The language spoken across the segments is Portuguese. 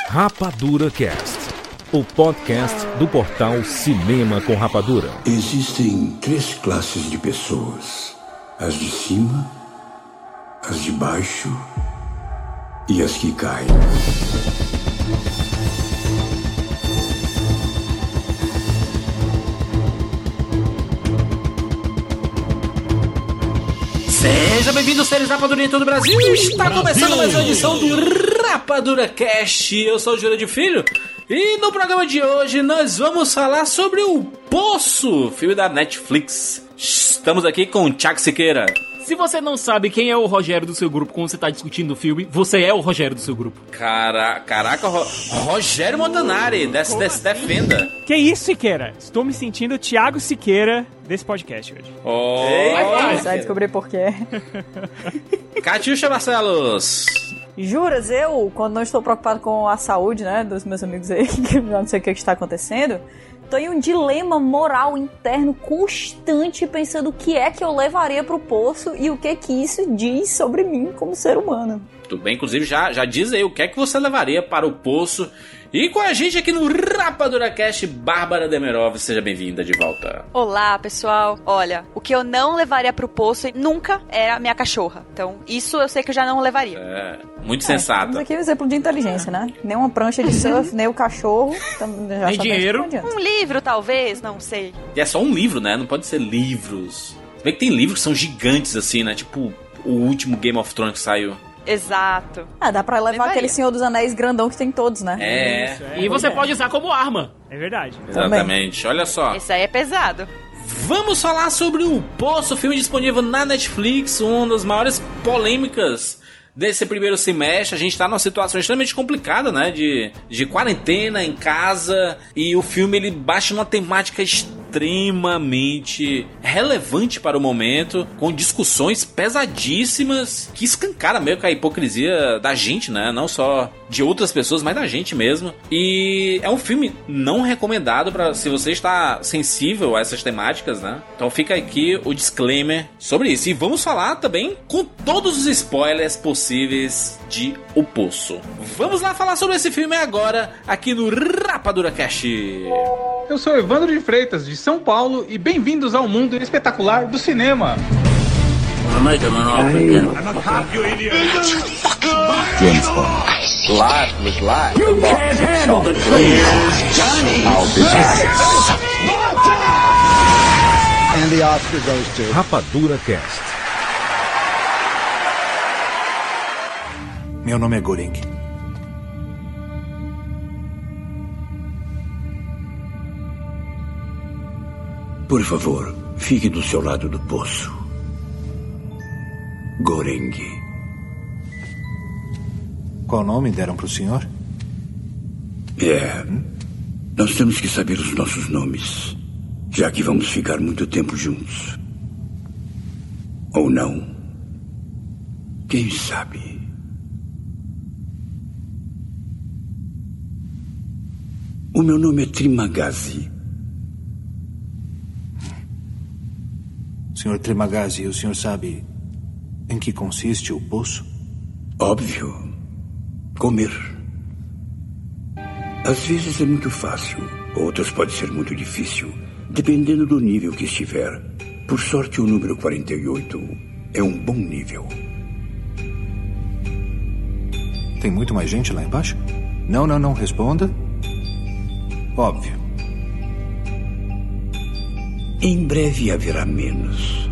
Rapadura Cast, o podcast do portal Cinema com Rapadura. Existem três classes de pessoas: as de cima, as de baixo e as que caem. Seja bem-vindo, seres Rapadura em todo o Brasil. Está começando mais uma edição do Rapadura Cast. Eu sou o Júlio de Filho e no programa de hoje nós vamos falar sobre o Poço, filme da Netflix. Estamos aqui com o Thiago Siqueira. Se você não sabe quem é o Rogério do seu grupo quando você tá discutindo o filme, você é o Rogério do seu grupo. Caraca, Rogério Montanari, defenda. Que isso, Siqueira? Estou me sentindo o Thiago Siqueira desse podcast hoje. Você vai descobrir por quê. Catiuxa Barcelos. Juras, eu, quando não estou preocupado com a saúde, né, dos meus amigos aí, que eu não sei o que está acontecendo, tô em um dilema moral interno constante, pensando o que é que eu levaria pro poço e o que isso diz sobre mim como ser humano. Tudo bem, inclusive já diz aí o que é que você levaria para o poço. E com a gente aqui no Rapadura Cast, Bárbara Demerov, seja bem-vinda de volta. Olá, pessoal. Olha, o que eu não levaria pro poço nunca era a minha cachorra. Então, isso eu sei que eu já não levaria. Muito sensata. Temos aqui um exemplo de inteligência, né? Nem uma prancha de surf, nem o cachorro. Já nem dinheiro. Um livro, talvez, não sei. E é só um livro, né? Não pode ser livros. Se bem que tem livros que são gigantes, assim, né? Tipo o último Game of Thrones que saiu. Exato. Dá pra levar aquele Senhor dos Anéis grandão que tem todos, né? E você pode usar como arma. É verdade. Exatamente. Olha só. Esse aí é pesado. Vamos falar sobre o Poço, filme disponível na Netflix, uma das maiores polêmicas desse primeiro semestre. A gente tá numa situação extremamente complicada, né? De quarentena em casa. E o filme, ele baixa numa temática extremamente relevante para o momento, com discussões pesadíssimas que escancaram meio que a hipocrisia da gente, né? Não só de outras pessoas, mas da gente mesmo. E é um filme não recomendado para se você está sensível a essas temáticas, né? Então fica aqui o disclaimer sobre isso. E vamos falar também com todos os spoilers possíveis de O Poço. Vamos lá falar sobre esse filme agora, aqui no Rapadura Cast. Eu sou Evandro de Freitas, de São Paulo, e bem-vindos ao mundo espetacular do cinema. James Bond. Life was like a box of chocolates. I'll be back. And the Oscar goes to Rapadura Cast. Meu nome é Goring. Por favor, fique do seu lado do poço. Goring. Qual nome deram pro senhor? Nós temos que saber os nossos nomes, já que vamos ficar muito tempo juntos. Ou não. Quem sabe? O meu nome é Trimagazi. Senhor Trimagazi, o senhor sabe em que consiste o poço? Óbvio. Comer. Às vezes é muito fácil, outras pode ser muito difícil, dependendo do nível que estiver. Por sorte, o número 48 é um bom nível. Tem muito mais gente lá embaixo? Não, responda. Óbvio. Em breve haverá menos.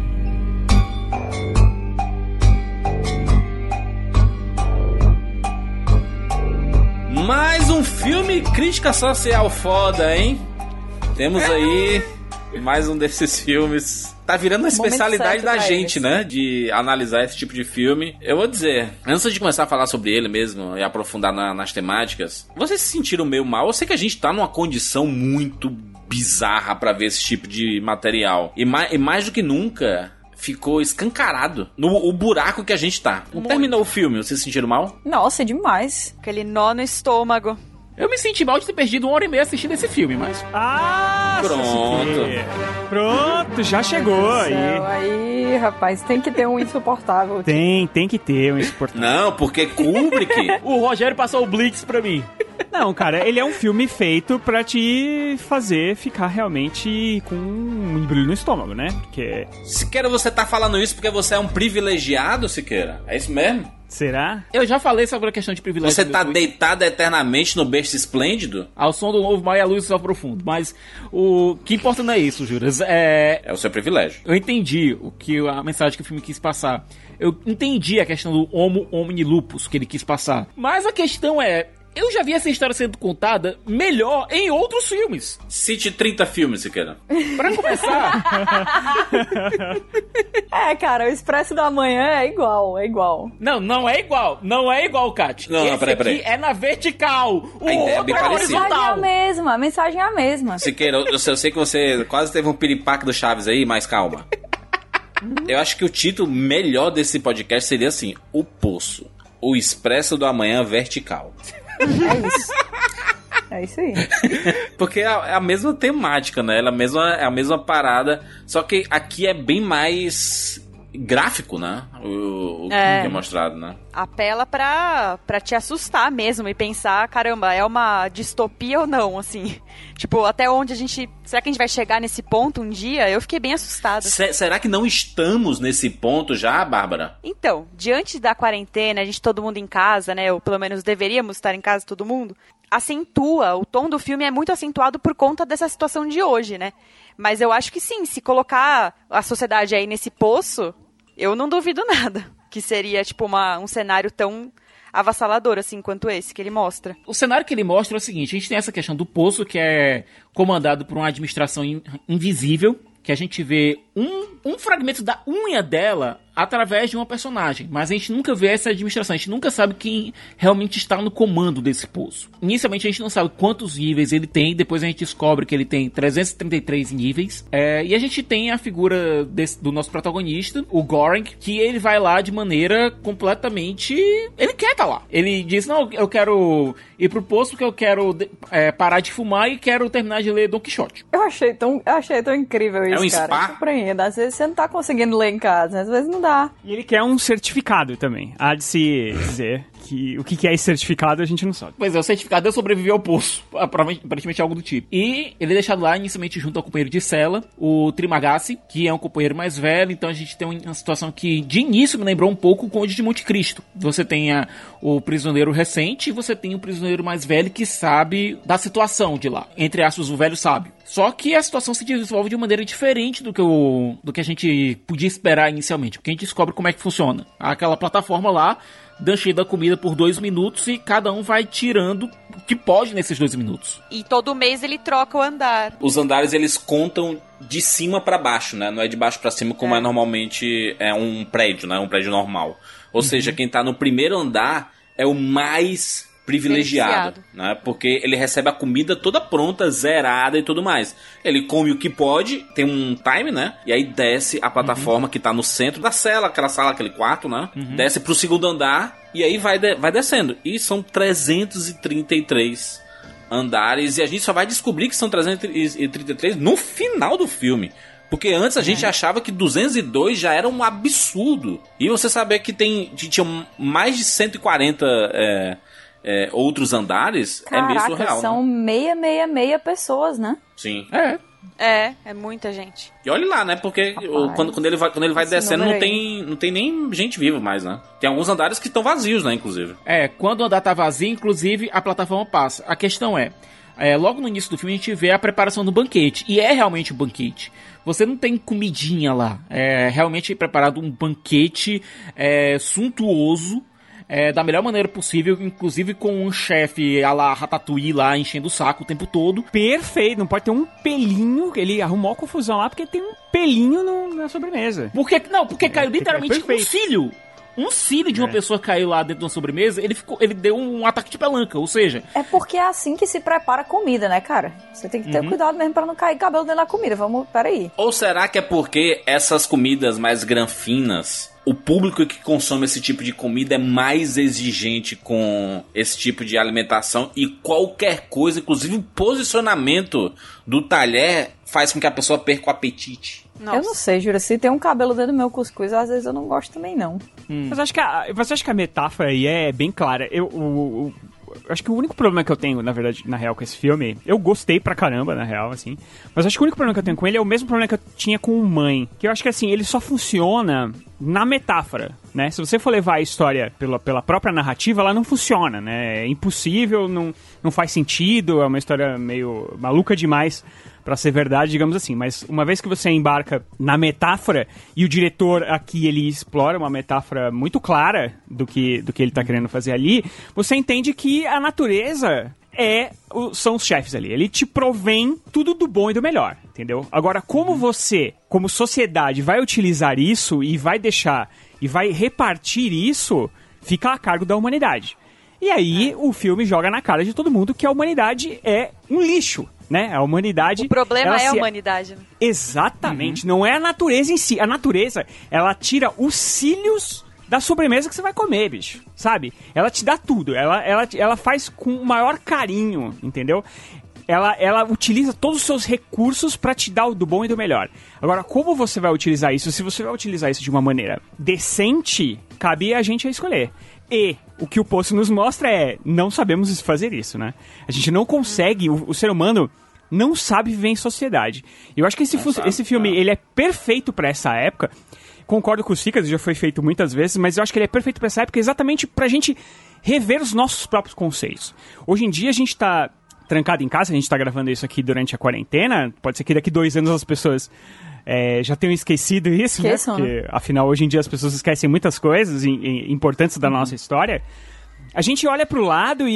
Mais um filme crítica social foda, hein? Temos aí mais um desses filmes. Tá virando uma especialidade da gente, né? De analisar esse tipo de filme. Eu vou dizer, antes de começar a falar sobre ele mesmo e aprofundar nas temáticas, vocês se sentiram meio mal? Eu sei que a gente tá numa condição muito bizarra pra ver esse tipo de material. E mais do que nunca, ficou escancarado o buraco que a gente tá. Terminou o filme, vocês se sentiram mal? Nossa, demais. Aquele nó no estômago. Eu me senti mal de ter perdido 1h30 assistindo esse filme, mas... Pronto, já chegou aí. Aí, rapaz, tem que ter um insuportável. Tem que ter um insuportável. Não, porque Kubrick... O Rogério passou o Blitz pra mim. Não, cara, ele é um filme feito pra te fazer ficar realmente com um embrulho no estômago, né? Porque... Siqueira, você tá falando isso porque você é um privilegiado, Siqueira? É isso mesmo? Será? Eu já falei sobre a questão de privilégio. Você tá deitado eternamente no berço esplêndido? Ao som do novo mar e a luz do céu profundo. Mas o que importa não é isso, Juras. É o seu privilégio. Eu entendi a mensagem que o filme quis passar. Eu entendi a questão do homo homini lupus que ele quis passar. Mas a questão é... Eu já vi essa história sendo contada melhor em outros filmes. Cite 30 filmes, Siqueira. Pra começar... Cara, o Expresso da Manhã é igual. Não é igual. Não é igual, Kat. Não, peraí. Aqui é na vertical. O é outro bem é parecido. horizontal. A mensagem é a mesma. Siqueira, eu sei que você quase teve um piripaque do Chaves aí, mas calma. Eu acho que o título melhor desse podcast seria assim: O Poço. O Expresso do Amanhã Vertical. É isso aí. Porque é a mesma temática, né? É a mesma parada. Só que aqui é bem mais gráfico, né? O que é mostrado, né? Apela pra te assustar mesmo e pensar, caramba, é uma distopia ou não, assim. Tipo, até onde será que a gente vai chegar nesse ponto um dia? Eu fiquei bem assustada. Será que não estamos nesse ponto já, Bárbara? Então, diante da quarentena, a gente todo mundo em casa, né? Ou pelo menos deveríamos estar em casa todo mundo. O tom do filme é muito acentuado por conta dessa situação de hoje, né? Mas eu acho que sim, se colocar a sociedade aí nesse poço, eu não duvido nada. Que seria, tipo, um cenário tão avassalador, assim, quanto esse que ele mostra. O cenário que ele mostra é o seguinte: a gente tem essa questão do poço, que é comandado por uma administração invisível, que a gente vê um fragmento da unha dela através de uma personagem, mas a gente nunca vê essa administração, a gente nunca sabe quem realmente está no comando desse poço. Inicialmente a gente não sabe quantos níveis ele tem, depois a gente descobre que ele tem 333 níveis, e a gente tem a figura do nosso protagonista, o Goring, que ele vai lá de maneira completamente... Ele quer estar lá. Ele diz, não, eu quero ir pro poço porque eu quero parar de fumar e quero terminar de ler Don Quixote. Eu achei tão incrível isso, um cara. spa? Surpreenda. Às vezes você não tá conseguindo ler em casa, às vezes não dá. E ele quer um certificado também. Há de se dizer que o que é esse certificado a gente não sabe. Pois é, o certificado é sobreviver ao poço. Aparentemente algo do tipo. E ele é deixado lá inicialmente junto ao companheiro de cela, o Trimagasi, que é um companheiro mais velho. Então a gente tem uma situação que de início me lembrou um pouco o Conde de Monte Cristo. Você tem o prisioneiro recente e você tem o prisioneiro mais velho que sabe da situação de lá. Entre aspas, o velho sábio. Só que a situação se desenvolve de maneira diferente do que a gente podia esperar inicialmente. Porque a gente descobre como é que funciona. Aquela plataforma lá, danchando a comida por 2 minutos e cada um vai tirando o que pode nesses 2 minutos. E todo mês ele troca o andar. Os andares, eles contam de cima pra baixo, né? Não é de baixo pra cima como é normalmente um prédio, né? Um prédio normal. Ou seja, quem tá no primeiro andar é o mais privilegiado, né? Porque ele recebe a comida toda pronta, zerada e tudo mais. Ele come o que pode, tem um time, né? E aí desce a plataforma que tá no centro da cela, aquela sala, aquele quarto, né? Desce pro segundo andar e aí vai descendo. E são 333 andares e a gente só vai descobrir que são 333 no final do filme. Porque antes a gente achava que 202 já era um absurdo. E você saber que tinha mais de 140 outros andares. Caraca, é meio surreal, são né? pessoas, né? Sim. É muita gente. E olha lá, né? Porque quando ele vai descendo, não tem nem gente viva mais, né? Tem alguns andares que estão vazios, né? Inclusive. Quando o andar tá vazio, inclusive, a plataforma passa. A questão logo no início do filme a gente vê a preparação do banquete. E é realmente um banquete. Você não tem comidinha lá. É realmente preparado um banquete suntuoso. Da melhor maneira possível, inclusive com um chefe a la Ratatouille lá enchendo o saco o tempo todo. Perfeito, não pode ter um pelinho. Ele arrumou a confusão lá porque tem um pelinho na sobremesa. Porque caiu literalmente um cílio. Um cílio de uma pessoa caiu lá dentro de uma sobremesa, ele deu um ataque de pelanca, ou seja... É porque é assim que se prepara comida, né, cara? Você tem que ter cuidado mesmo pra não cair cabelo dentro da comida. Peraí. Ou será que é porque essas comidas mais granfinas, o público que consome esse tipo de comida é mais exigente com esse tipo de alimentação e qualquer coisa, inclusive o posicionamento do talher, faz com que a pessoa perca o apetite? Nossa. Eu não sei, Jura, se tem um cabelo dentro do meu cuscuz, às vezes eu não gosto também, não. Mas acho que a metáfora aí é bem clara. acho que o único problema que eu tenho, na verdade, na real, com esse filme, eu gostei pra caramba, na real, assim, mas acho que o único problema que eu tenho com ele é o mesmo problema que eu tinha com o Mãe, que eu acho que, assim, ele só funciona na metáfora, né? Se você for levar a história pela própria narrativa, ela não funciona, né? É impossível, não faz sentido, é uma história meio maluca demais pra ser verdade, digamos assim. Mas uma vez que você embarca na metáfora, e o diretor aqui, ele explora uma metáfora muito clara do que ele tá querendo fazer ali, você entende que a natureza são os chefes ali. Ele te provém tudo do bom e do melhor, entendeu? Agora, como você, como sociedade, vai utilizar isso e vai deixar, e vai repartir isso, fica a cargo da humanidade. E aí, o filme joga na cara de todo mundo que a humanidade é um lixo, né? A humanidade... O problema é a humanidade, né? Exatamente. Não é a natureza em si. A natureza, ela tira os cílios da sobremesa que você vai comer, bicho, sabe? Ela te dá tudo, ela faz com o maior carinho, entendeu? Ela utiliza todos os seus recursos pra te dar o do bom e do melhor. Agora, como você vai utilizar isso? Se você vai utilizar isso de uma maneira decente, cabe a gente a escolher. E o que o Poço nos mostra não sabemos fazer isso, né? A gente não consegue, o ser humano não sabe viver em sociedade. Eu acho que esse filme, ele é perfeito pra essa época. Concordo com os Ficas, já foi feito muitas vezes, mas eu acho que ele é perfeito pra essa época exatamente pra gente rever os nossos próprios conceitos. Hoje em dia a gente tá trancado em casa, a gente tá gravando isso aqui durante a quarentena, pode ser que daqui 2 anos as pessoas já tenham esquecido isso, né? Porque, afinal, hoje em dia as pessoas esquecem muitas coisas importantes da nossa história. A gente olha pro lado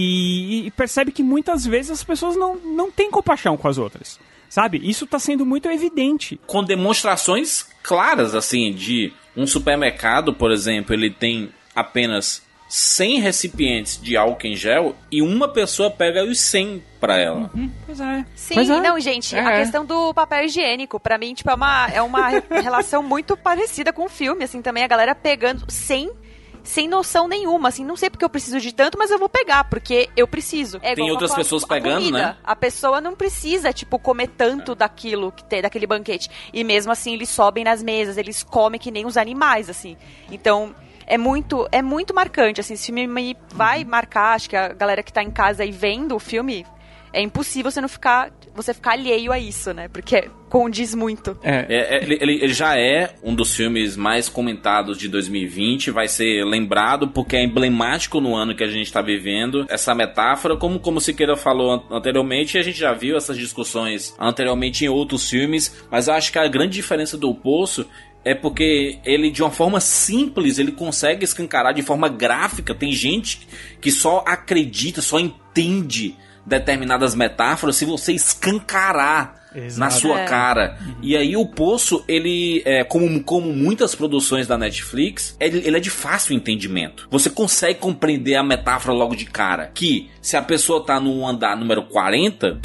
e percebe que muitas vezes as pessoas não têm compaixão com as outras. Sabe? Isso tá sendo muito evidente. Com demonstrações claras, assim, de um supermercado, por exemplo, ele tem apenas 100 recipientes de álcool em gel e uma pessoa pega os 100 pra ela. Pois é. Sim, não, gente, a questão do papel higiênico, pra mim, tipo, é uma relação muito parecida com o filme, assim, também a galera pegando sem noção nenhuma, assim, não sei porque eu preciso de tanto, mas eu vou pegar, porque eu preciso. Tem outras pessoas pegando, comida, né? A pessoa não precisa, tipo, comer tanto daquilo que tem, daquele banquete. E mesmo assim, eles sobem nas mesas, eles comem que nem os animais, assim. Então, é muito marcante, assim, esse filme me vai marcar, acho que a galera que tá em casa aí vendo o filme, é impossível você ficar alheio a isso, né? Porque condiz muito. Ele já é um dos filmes mais comentados de 2020, vai ser lembrado porque é emblemático no ano que a gente está vivendo. Essa metáfora, como o Siqueira falou anteriormente, a gente já viu essas discussões anteriormente em outros filmes, mas eu acho que a grande diferença do Poço é porque ele, de uma forma simples, ele consegue escancarar de forma gráfica. Tem gente que só acredita, só entende determinadas metáforas se você escancarar na sua cara. E aí o Poço, ele como muitas produções da Netflix, ele é de fácil entendimento. Você consegue compreender a metáfora logo de cara, que se a pessoa tá no andar número 40,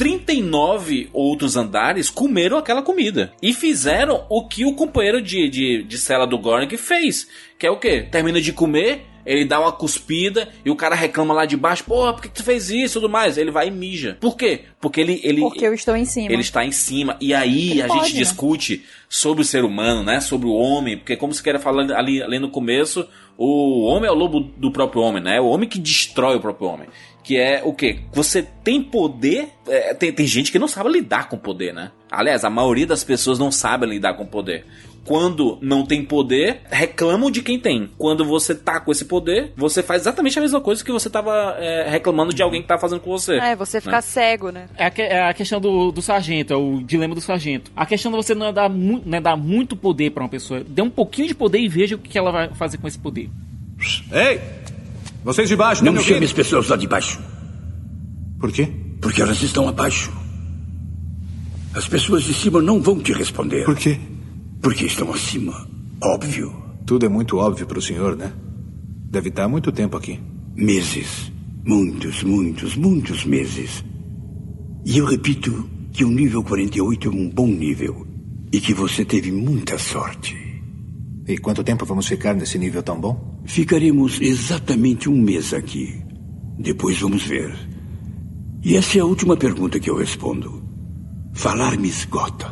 39 outros andares comeram aquela comida e fizeram o que o companheiro de cela do Gornick fez, que é o quê? Termina de comer, ele dá uma cuspida e o cara reclama lá de baixo, porra, por que tu fez isso e tudo mais? Ele vai e mija. Por quê? Porque Porque eu estou em cima. Ele está em cima. E aí gente discute sobre o ser humano, né? Sobre o homem. Porque como você quer falar ali no começo, o homem é o lobo do próprio homem, né? O homem que destrói o próprio homem. Que é o quê? Você tem poder... Tem gente que não sabe lidar com poder, né? Aliás, a maioria das pessoas não sabe lidar com poder. Quando não tem poder, reclamam de quem tem. Quando você tá com esse poder, você faz exatamente a mesma coisa que você tava reclamando de alguém que tá fazendo com você. Você fica cego, né? É a questão do sargento, é o dilema do sargento. A questão de você não é dar muito poder pra uma pessoa. Dê um pouquinho de poder e veja o que ela vai fazer com esse poder. Ei! Vocês de baixo, não chame as pessoas lá de baixo. Por quê? Porque elas estão abaixo. As pessoas de cima não vão te responder. Por quê? Porque estão acima. Óbvio. Tudo é muito óbvio para o senhor, né? Deve estar há muito tempo aqui. Meses. Muitos meses. E eu repito que o nível 48 é um bom nível. E que você teve muita sorte. E quanto tempo vamos ficar nesse nível tão bom? Ficaremos exatamente 1 mês aqui. Depois vamos ver. E essa é a última pergunta que eu respondo. Falar me esgota.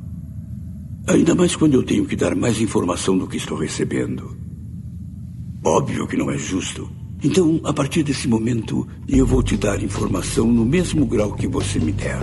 Ainda mais quando eu tenho que dar mais informação do que estou recebendo. Óbvio que não é justo Então, a partir desse momento, eu vou te dar informação no mesmo grau que você me der.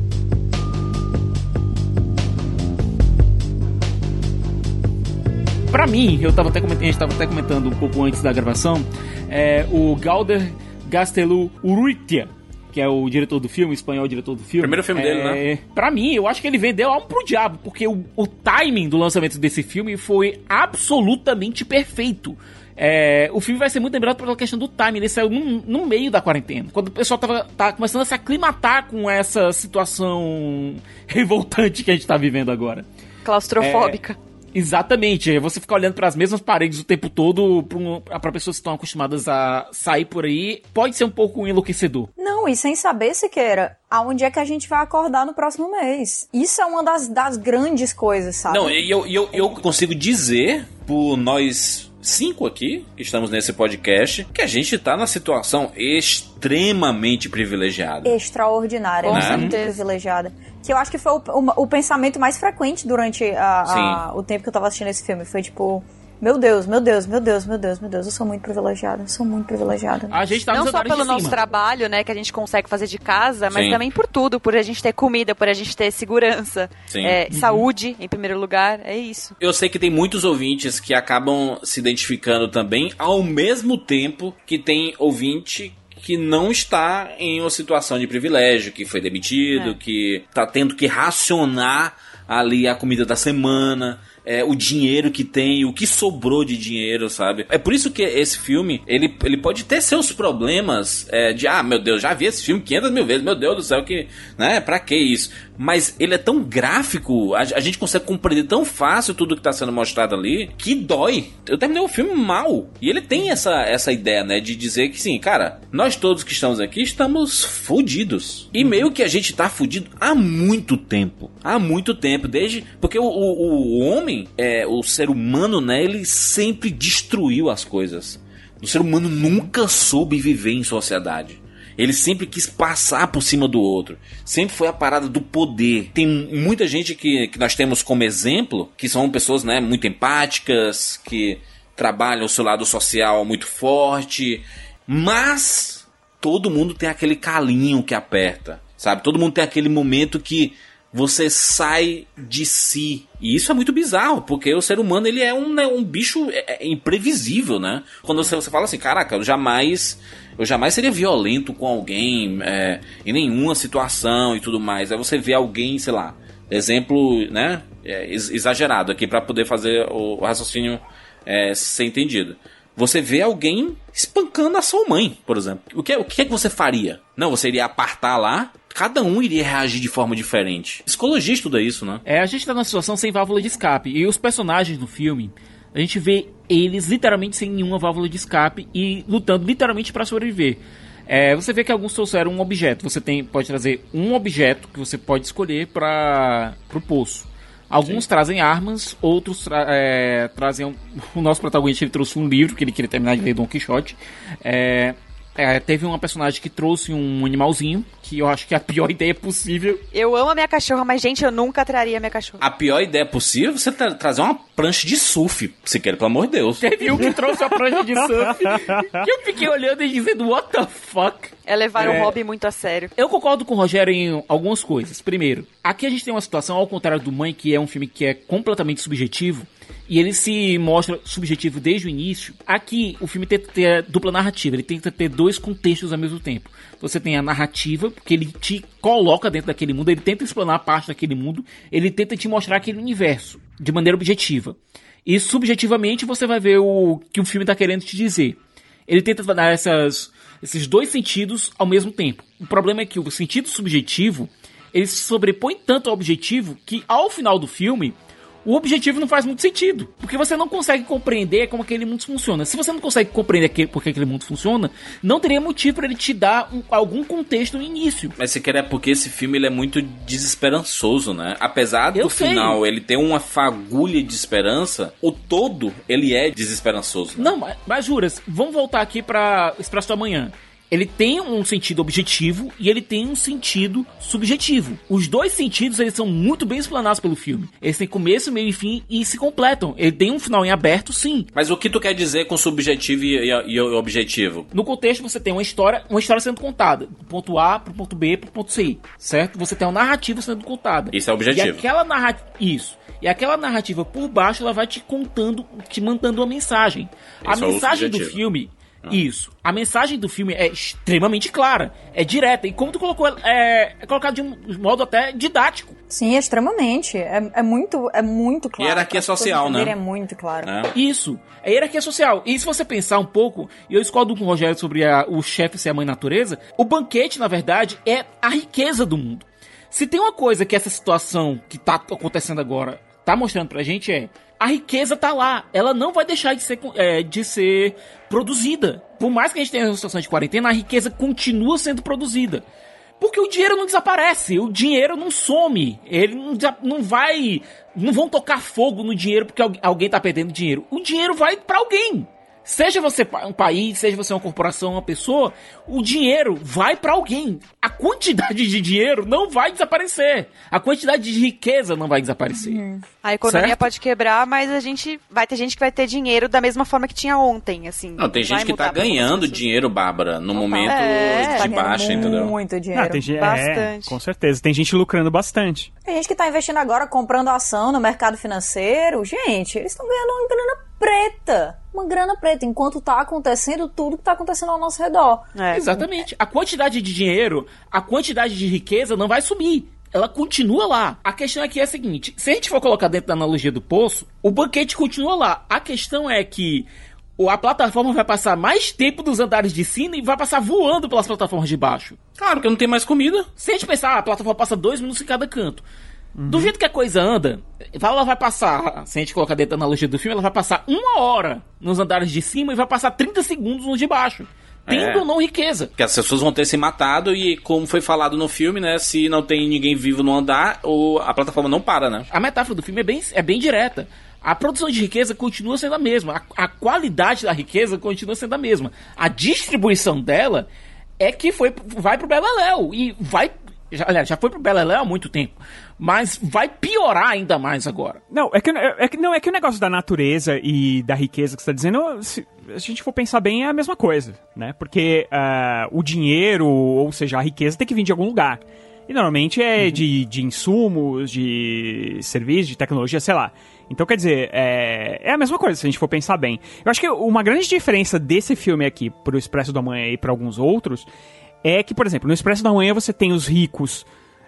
Pra mim, a gente estava até comentando um pouco antes da gravação, o Galder Gaztelu Urrutia, que é o diretor do filme, o espanhol diretor do filme. Primeiro filme dele, né? Pra mim, eu acho que ele vendeu algo pro diabo, porque o timing do lançamento desse filme foi absolutamente perfeito. O filme vai ser muito lembrado pela questão do timing. Ele saiu no meio da quarentena, quando o pessoal tava começando a se aclimatar com essa situação revoltante que a gente tá vivendo agora. Claustrofóbica. Exatamente, você ficar olhando para as mesmas paredes o tempo todo para pessoas que estão acostumadas a sair por aí, pode ser um pouco enlouquecedor. Não, e sem saber, Siqueira, aonde é que a gente vai acordar no próximo mês. Isso é uma das grandes coisas, sabe? Não, eu consigo dizer, por nós 5 aqui, que estamos nesse podcast, que a gente tá numa situação extremamente privilegiada. Extraordinária, muito privilegiada. Que eu acho que foi o pensamento mais frequente durante o tempo que eu tava assistindo esse filme. Foi tipo, meu Deus, eu sou muito privilegiada, A gente tá não só pelo nosso trabalho, né, que a gente consegue fazer de casa, mas também por tudo, por a gente ter comida, por a gente ter segurança, saúde, em primeiro lugar, é isso. Eu sei que tem muitos ouvintes que acabam se identificando também, ao mesmo tempo que tem ouvinte que não está em uma situação de privilégio, que foi demitido, que tá tendo que racionar ali a comida da semana, o dinheiro que tem, o que sobrou de dinheiro, sabe? É por isso que esse filme, ele pode ter seus problemas meu Deus, já vi esse filme 500 mil vezes, meu Deus do céu, que, né, pra que isso? Mas ele é tão gráfico, a gente consegue compreender tão fácil tudo que tá sendo mostrado ali, que dói. Eu terminei o filme mal, e ele tem essa ideia, né, de dizer que sim, cara, nós todos que estamos aqui estamos fudidos. E meio que a gente tá fudido há muito tempo, desde, porque o homem, o ser humano, né, ele sempre destruiu as coisas. O ser humano nunca soube viver em sociedade. Ele sempre quis passar por cima do outro. Sempre foi a parada do poder. Tem muita gente que nós temos como exemplo, que são pessoas, né, muito empáticas, que trabalham o seu lado social muito forte, mas todo mundo tem aquele calinho que aperta, sabe? Todo mundo tem aquele momento que você sai de si. E isso é muito bizarro, porque o ser humano, ele é um bicho imprevisível, né? Quando você fala assim, caraca, eu jamais seria violento com alguém em nenhuma situação e tudo mais. Aí você vê alguém, sei lá, exemplo, né, exagerado aqui para poder fazer o raciocínio ser entendido. Você vê alguém espancando a sua mãe, por exemplo. O que é que você faria? Não, você iria apartar lá? Cada um iria reagir de forma diferente. Psicologia estuda isso, né? A gente tá numa situação sem válvula de escape. E os personagens no filme, a gente vê eles literalmente sem nenhuma válvula de escape e lutando literalmente para sobreviver. Você vê que alguns trouxeram um objeto. Você pode trazer um objeto que você pode escolher para o poço. Alguns trazem armas, outros trazem... O nosso protagonista, ele trouxe um livro que ele queria terminar de ler, Don Quixote. Teve uma personagem que trouxe um animalzinho, que eu acho que é a pior ideia possível. Eu amo a minha cachorra, mas, gente, eu nunca traria a minha cachorra. A pior ideia possível é você trazer uma prancha de surf, se quer, pelo amor de Deus. Teve um que trouxe a prancha de surf, que eu fiquei olhando e dizendo, what the fuck? É levar o hobby muito a sério. Eu concordo com o Rogério em algumas coisas. Primeiro, aqui a gente tem uma situação, ao contrário do Mãe, que é um filme que é completamente subjetivo, e ele se mostra subjetivo desde o início. Aqui, o filme tenta ter dupla narrativa, ele tenta ter dois contextos ao mesmo tempo. Você tem a narrativa, que ele te coloca dentro daquele mundo, ele tenta explanar a parte daquele mundo, ele tenta te mostrar aquele universo, de maneira objetiva. E subjetivamente você vai ver o que o filme está querendo te dizer. Ele tenta dar esses dois sentidos ao mesmo tempo. O problema é que o sentido subjetivo, ele se sobrepõe tanto ao objetivo, que ao final do filme, o objetivo não faz muito sentido, porque você não consegue compreender como aquele mundo funciona. Se você não consegue compreender porque aquele mundo funciona, não teria motivo para ele te dar algum contexto no início. Mas se quer é porque esse filme ele é muito desesperançoso, né? Apesar do final ele ter uma fagulha de esperança, o todo ele é desesperançoso. Né? Não, mas juras, vamos voltar aqui para Expresso do Amanhã, Ele tem um sentido objetivo e ele tem um sentido subjetivo. Os dois sentidos, eles são muito bem explanados pelo filme. Eles têm começo, meio e fim e se completam. Ele tem um final em aberto, sim. Mas o que tu quer dizer com subjetivo e objetivo? No contexto, você tem uma história sendo contada. Do ponto A pro ponto B pro ponto C, certo? Você tem uma narrativa sendo contada. Isso é objetivo. E aquela narrativa por baixo, ela vai te contando, te mandando uma mensagem. A mensagem do filme... Isso. A mensagem do filme é extremamente clara, é direta. E como tu colocou, é colocado de um modo até didático. Sim, extremamente. É muito claro. Hierarquia social, né? É muito claro. É. Isso. É hierarquia social. E se você pensar um pouco, e eu discordo com o Rogério sobre o chefe ser a mãe natureza, o banquete, na verdade, é a riqueza do mundo. Se tem uma coisa que essa situação que tá acontecendo agora tá mostrando pra gente a riqueza tá lá. Ela não vai deixar de ser produzida. Por mais que a gente tenha uma situação de quarentena, a riqueza continua sendo produzida. Porque o dinheiro não desaparece, o dinheiro não some. Ele não vai... Não vão tocar fogo no dinheiro porque alguém tá perdendo dinheiro. O dinheiro vai pra alguém. Seja você um país, seja você uma corporação, uma pessoa, o dinheiro vai pra alguém. A quantidade de dinheiro não vai desaparecer. A quantidade de riqueza não vai desaparecer. A economia certo? pode quebrar, mas vai ter gente que vai ter dinheiro da mesma forma que tinha ontem, assim. Não, tem gente que tá ganhando dinheiro, Bárbara, no momento de baixa, entendeu? Muito dinheiro. Ah, tem gente, bastante. com certeza. Tem gente lucrando bastante. Tem gente que tá investindo agora, comprando ação no mercado financeiro. Gente, eles estão ganhando uma grana preta. Uma grana preta, enquanto tá acontecendo tudo que tá acontecendo ao nosso redor. Exatamente. A quantidade de dinheiro, a quantidade de riqueza não vai sumir. Ela continua lá. A questão aqui é a seguinte: se a gente for colocar dentro da analogia do poço, o banquete continua lá. A questão é que a plataforma vai passar mais tempo nos andares de cima e vai passar voando pelas plataformas de baixo. Claro, porque não tem mais comida. Se a gente pensar, a plataforma passa 2 minutos em cada canto. Do jeito que a coisa anda, ela vai passar, se a gente colocar dentro da analogia do filme, ela vai passar 1 hora nos andares de cima e vai passar 30 segundos nos de baixo. Tendo ou não riqueza. Porque as pessoas vão ter se matado e, como foi falado no filme, né, se não tem ninguém vivo no andar, a plataforma não para, né? A metáfora do filme é bem direta. A produção de riqueza continua sendo a mesma. A qualidade da riqueza continua sendo a mesma. A distribuição dela é que vai pro Beleléu. E vai... já foi pro Beleléu há muito tempo. Mas vai piorar ainda mais agora. Não, é que o negócio da natureza e da riqueza que você tá dizendo, se a gente for pensar bem, é a mesma coisa, né? Porque o dinheiro, ou seja, a riqueza tem que vir de algum lugar. E normalmente é de insumos, de serviços, de tecnologia, sei lá. Então, quer dizer, é a mesma coisa, se a gente for pensar bem. Eu acho que uma grande diferença desse filme aqui pro Expresso da Manhã e para alguns outros é que, por exemplo, no Expresso da Manhã você tem os ricos,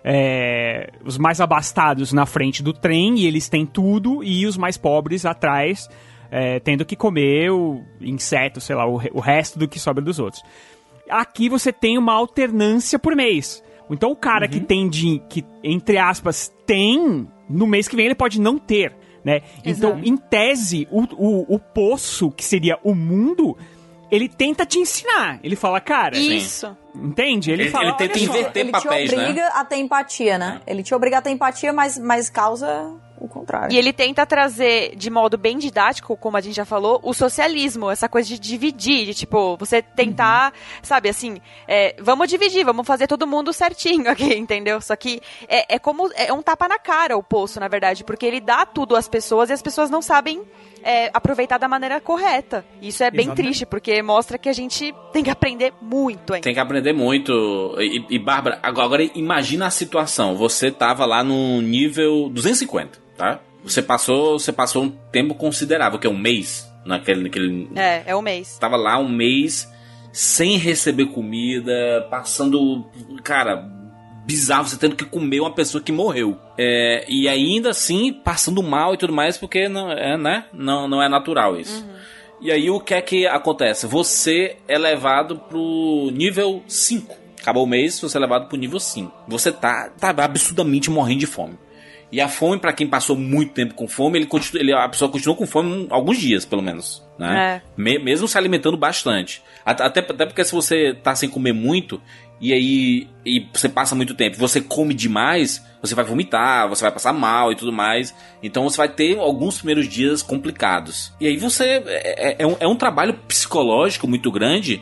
os mais abastados na frente do trem, e eles têm tudo, e os mais pobres atrás, tendo que comer o inseto, sei lá, o resto do que sobra dos outros. Aqui você tem uma alternância por mês. Então o cara que tem, que entre aspas, tem, no mês que vem ele pode não ter, né? Então, em tese, o poço, que seria o mundo, ele tenta te ensinar. Ele fala, cara... Isso. Entende? Ele fala, ele tenta inverter papéis, né? Ele te obriga a ter empatia, né? Ele te obriga a ter empatia, mas causa o contrário. E ele tenta trazer, de modo bem didático, como a gente já falou, o socialismo, essa coisa de dividir, de tipo, você tentar, sabe, assim, vamos dividir, vamos fazer todo mundo certinho aqui, entendeu? Só que é um tapa na cara o poço, na verdade, porque ele dá tudo às pessoas e as pessoas não sabem aproveitar da maneira correta. Isso é bem triste, porque mostra que a gente tem que aprender muito, hein? Tem que aprender muito. E Bárbara, agora imagina a situação. Você tava lá no nível 250, tá? Você passou um tempo considerável, que é um mês. Naquele... É um mês. Tava lá um mês sem receber comida, passando... Cara, bizarro, você tendo que comer uma pessoa que morreu. E ainda assim, passando mal e tudo mais, porque não é natural isso. E aí o que é que acontece? Você é levado pro nível 5. Acabou o mês, você é levado pro nível 5. Você tá absurdamente morrendo de fome. E a fome, pra quem passou muito tempo com fome, a pessoa continua com fome alguns dias, pelo menos, né? Mesmo se alimentando bastante. Até porque se você tá sem comer muito, e você passa muito tempo, você come demais, você vai vomitar, você vai passar mal e tudo mais. Então você vai ter alguns primeiros dias complicados. E aí é um trabalho psicológico muito grande,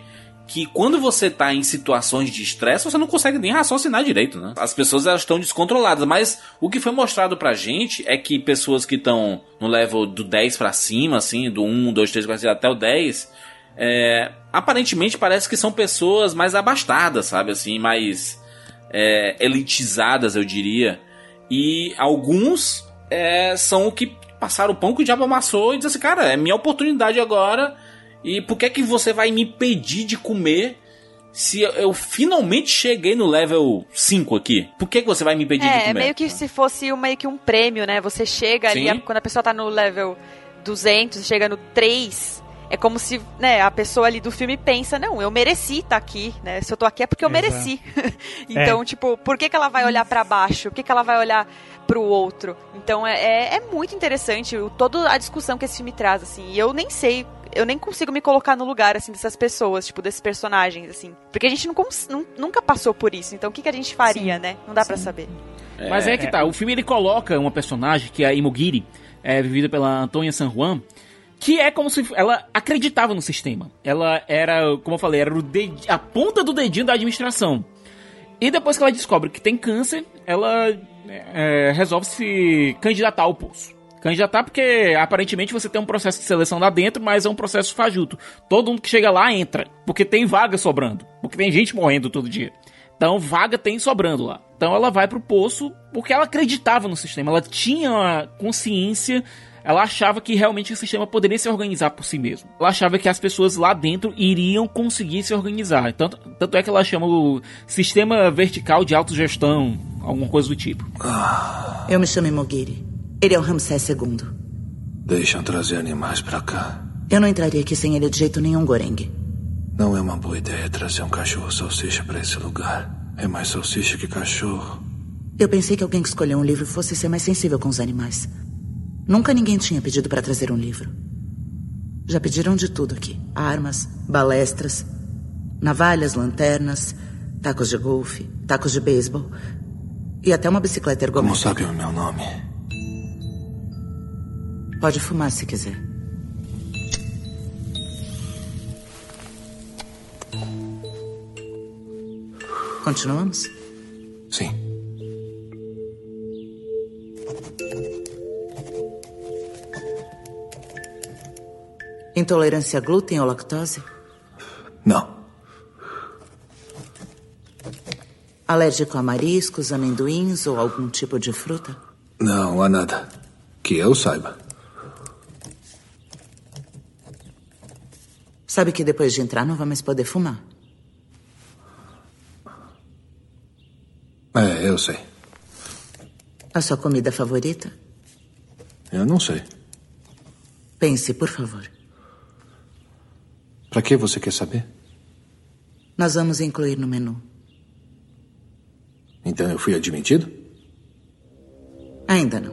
que quando você tá em situações de estresse, você não consegue nem raciocinar direito, né? As pessoas, elas estão descontroladas, mas o que foi mostrado pra gente é que pessoas que estão no level do 10 pra cima, assim, do 1, 2, 3, 4, até o 10, aparentemente parece que são pessoas mais abastadas, sabe, assim, mais elitizadas, eu diria, e alguns são o que passaram o pão que o diabo amassou e dizem assim, cara, é minha oportunidade agora. E por que você vai me impedir de comer se eu finalmente cheguei no level 5 aqui? Por que você vai me impedir de comer? É meio que se fosse meio que um prêmio, né? Você chega ali, quando a pessoa tá no level 200, chega no 3, é como se, né, a pessoa ali do filme pensa, não, eu mereci estar aqui, né? Se eu tô aqui é porque eu mereci. Então, tipo, por que ela vai olhar pra baixo? Por que ela vai olhar pro outro? Então, é muito interessante toda a discussão que esse filme traz, assim. E eu nem sei... Eu nem consigo me colocar no lugar, assim, dessas pessoas, tipo, desses personagens, assim. Porque a gente nunca passou por isso. Então, o que a gente faria, né? Não dá pra saber. Mas que tá. O filme, ele coloca uma personagem, que é a Imogiri, vivida pela Antônia San Juan, que é como se ela acreditava no sistema. Ela era, como eu falei, era a ponta do dedinho da administração. E depois que ela descobre que tem câncer, ela resolve se candidatar ao poço. Candidatar porque, aparentemente, você tem um processo de seleção lá dentro, mas é um processo fajuto. Todo mundo que chega lá entra, porque tem vaga sobrando, porque tem gente morrendo todo dia. Então, vaga tem sobrando lá. Então, ela vai pro poço porque ela acreditava no sistema, ela tinha consciência, ela achava que realmente o sistema poderia se organizar por si mesmo. Ela achava que as pessoas lá dentro iriam conseguir se organizar. Tanto é que ela chama o sistema vertical de autogestão, alguma coisa do tipo. Eu me chamo Imogiri. Ele é o Ramsés II. Deixam trazer animais pra cá. Eu não entraria aqui sem ele de jeito nenhum, Goreng. Não é uma boa ideia trazer um cachorro salsicha pra esse lugar. É mais salsicha que cachorro. Eu pensei que alguém que escolheu um livro fosse ser mais sensível com os animais. Nunca ninguém tinha pedido pra trazer um livro. Já pediram de tudo aqui. Armas, balestras, navalhas, lanternas, tacos de golfe, tacos de beisebol e até uma bicicleta ergonômica. Como sabe o meu nome? Pode fumar se quiser. Continuamos? Sim. Intolerância a glúten ou lactose? Não. Alérgico a mariscos, amendoins ou algum tipo de fruta? Não há nada. Que eu saiba. Sabe que depois de entrar não vai mais poder fumar. Eu sei. A sua comida favorita? Eu não sei. Pense, por favor. Pra que você quer saber? Nós vamos incluir no menu. Então eu fui admitido? Ainda não.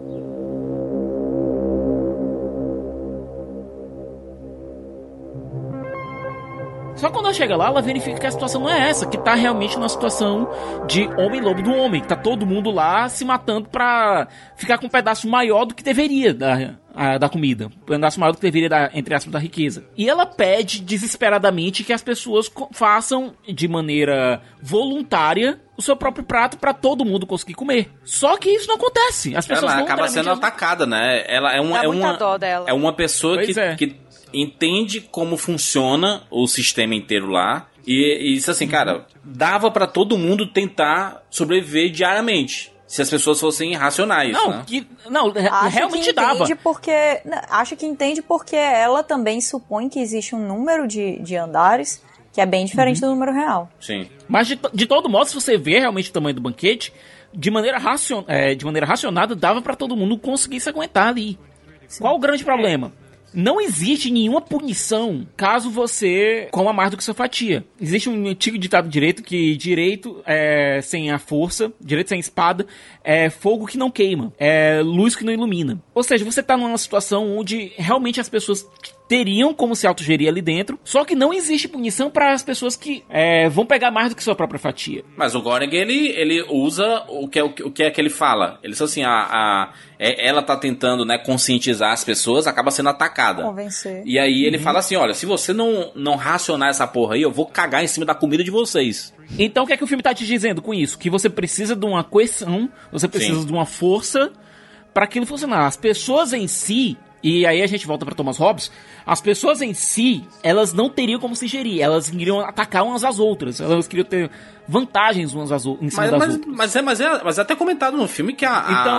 Só quando ela chega lá, ela verifica que a situação não é essa, que tá realmente numa situação de homem-lobo do homem, que tá todo mundo lá se matando pra ficar com um pedaço maior do que deveria da comida, um pedaço maior do que deveria entre aspas, da riqueza. E ela pede desesperadamente que as pessoas façam de maneira voluntária o seu próprio prato pra todo mundo conseguir comer. Só que isso não acontece. As pessoas ela acaba sendo atacada, né? Ela é uma pessoa que entende como funciona o sistema inteiro lá e isso assim, cara, dava pra todo mundo tentar sobreviver diariamente se as pessoas fossem racionais. Realmente dava. Acho que entende porque ela também supõe que existe um número de andares que é bem diferente do número real. Sim. Mas de todo modo, se você vê realmente o tamanho do banquete, de maneira racionada, dava pra todo mundo conseguir se aguentar ali. Sim. Qual o grande problema? Não existe nenhuma punição caso você coma mais do que sua fatia. Existe um antigo ditado direito que direito sem a força, direito sem espada, é fogo que não queima, é luz que não ilumina. Ou seja, você tá numa situação onde realmente as pessoas teriam como se autogerir ali dentro, só que não existe punição para as pessoas que vão pegar mais do que sua própria fatia. Mas o Goreng, ele usa o que é que ele fala. Ele diz assim, ela tá tentando, né, conscientizar as pessoas, acaba sendo atacada. Convencer. E aí ele fala assim, olha, se você não racionar essa porra aí, eu vou cagar em cima da comida de vocês. Então o que é que o filme tá te dizendo com isso? Que você precisa de uma coerção, você precisa de uma força para aquilo funcionar. As pessoas em si, e aí a gente volta para Thomas Hobbes, as pessoas em si, elas não teriam como se gerir, elas iriam atacar umas às outras, elas queriam ter vantagens umas em cima das outras. Mas é até comentado no filme que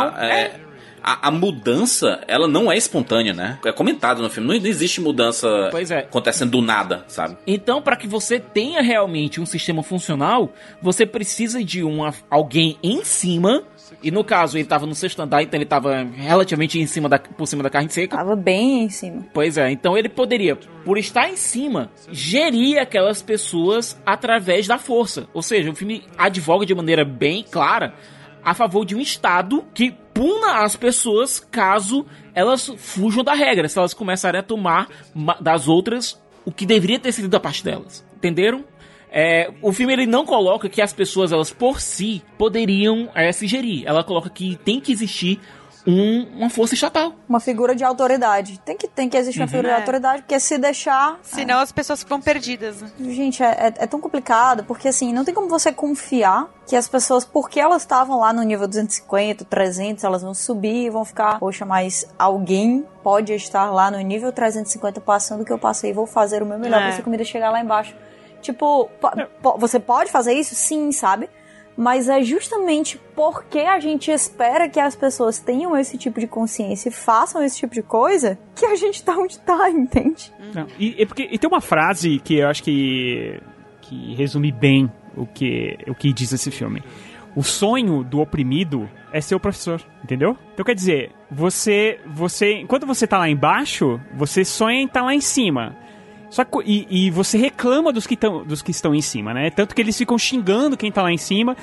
a mudança, ela não é espontânea, né? É comentado no filme, não existe mudança acontecendo do nada, sabe? Então, para que você tenha realmente um sistema funcional, você precisa de alguém em cima. E no caso, ele tava no 6º andar, então ele tava relativamente por cima da carne seca. Tava bem em cima. Pois é, então ele poderia, por estar em cima, gerir aquelas pessoas através da força. Ou seja, o filme advoga de maneira bem clara a favor de um Estado que puna as pessoas caso elas fujam da regra, se elas começarem a tomar das outras o que deveria ter sido da parte delas. Entenderam? O filme ele não coloca que as pessoas, elas por si, poderiam se gerir. Ela coloca que tem que existir uma força estatal. Uma figura de autoridade. Tem que existir uma figura de autoridade, porque se deixar... Senão as pessoas ficam perdidas. Gente, é tão complicado, porque assim, não tem como você confiar que as pessoas, porque elas estavam lá no nível 250, 300, elas vão subir e vão ficar, poxa, mas alguém pode estar lá no nível 350 passando o que eu passei, vou fazer o meu melhor pra essa comida chegar lá embaixo. Tipo, você pode fazer isso? Sim, sabe? Mas é justamente porque a gente espera que as pessoas tenham esse tipo de consciência e façam esse tipo de coisa que a gente tá onde tá, entende? Não, e tem uma frase que eu acho que resume bem o que diz esse filme. O sonho do oprimido é ser o professor, entendeu? Então quer dizer, você enquanto você tá lá embaixo, você sonha em estar lá em cima. Só que, e você reclama dos que estão em cima, né? Tanto que eles ficam xingando quem tá lá em cima.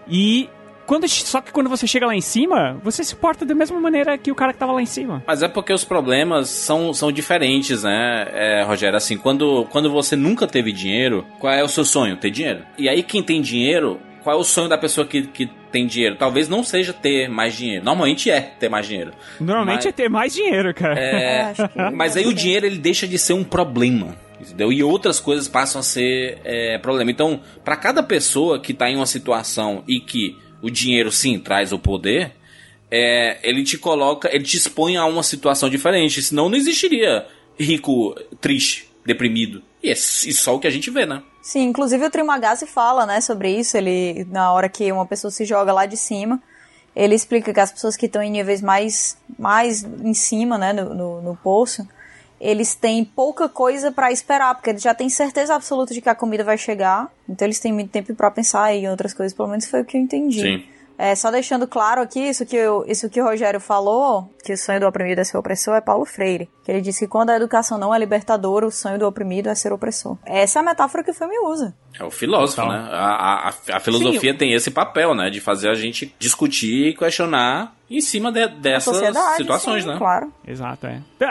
Só que quando você chega lá em cima, você se porta da mesma maneira que o cara que tava lá em cima. Mas é porque os problemas são diferentes, né, Rogério? Assim, quando você nunca teve dinheiro, qual é o seu sonho? Ter dinheiro. E aí quem tem dinheiro, qual é o sonho da pessoa que tem dinheiro? Talvez não seja ter mais dinheiro. Normalmente é ter mais dinheiro. Normalmente é ter mais dinheiro, cara. Mas aí o dinheiro, ele deixa de ser um problema. Entendeu? E outras coisas passam a ser problema. Então, para cada pessoa que tá em uma situação e que o dinheiro sim traz o poder, ele te expõe a uma situação diferente. Senão não existiria rico, triste, deprimido. E é só o que a gente vê, né? Sim, inclusive o Trimagazzi fala, né, sobre isso. Ele, na hora que uma pessoa se joga lá de cima, ele explica que as pessoas que estão em níveis mais em cima, né, no poço, eles têm pouca coisa pra esperar, porque eles já têm certeza absoluta de que a comida vai chegar, então eles têm muito tempo pra pensar em outras coisas, pelo menos foi o que eu entendi. Sim. Só deixando claro aqui, isso que o Rogério falou, que o sonho do oprimido é ser opressor, é Paulo Freire, que ele disse que quando a educação não é libertadora, o sonho do oprimido é ser opressor. Essa é a metáfora que o filme usa. É o filósofo, né? A filosofia tem esse papel, né? De fazer a gente discutir e questionar em cima dessas situações, sim, né? Claro. Exato,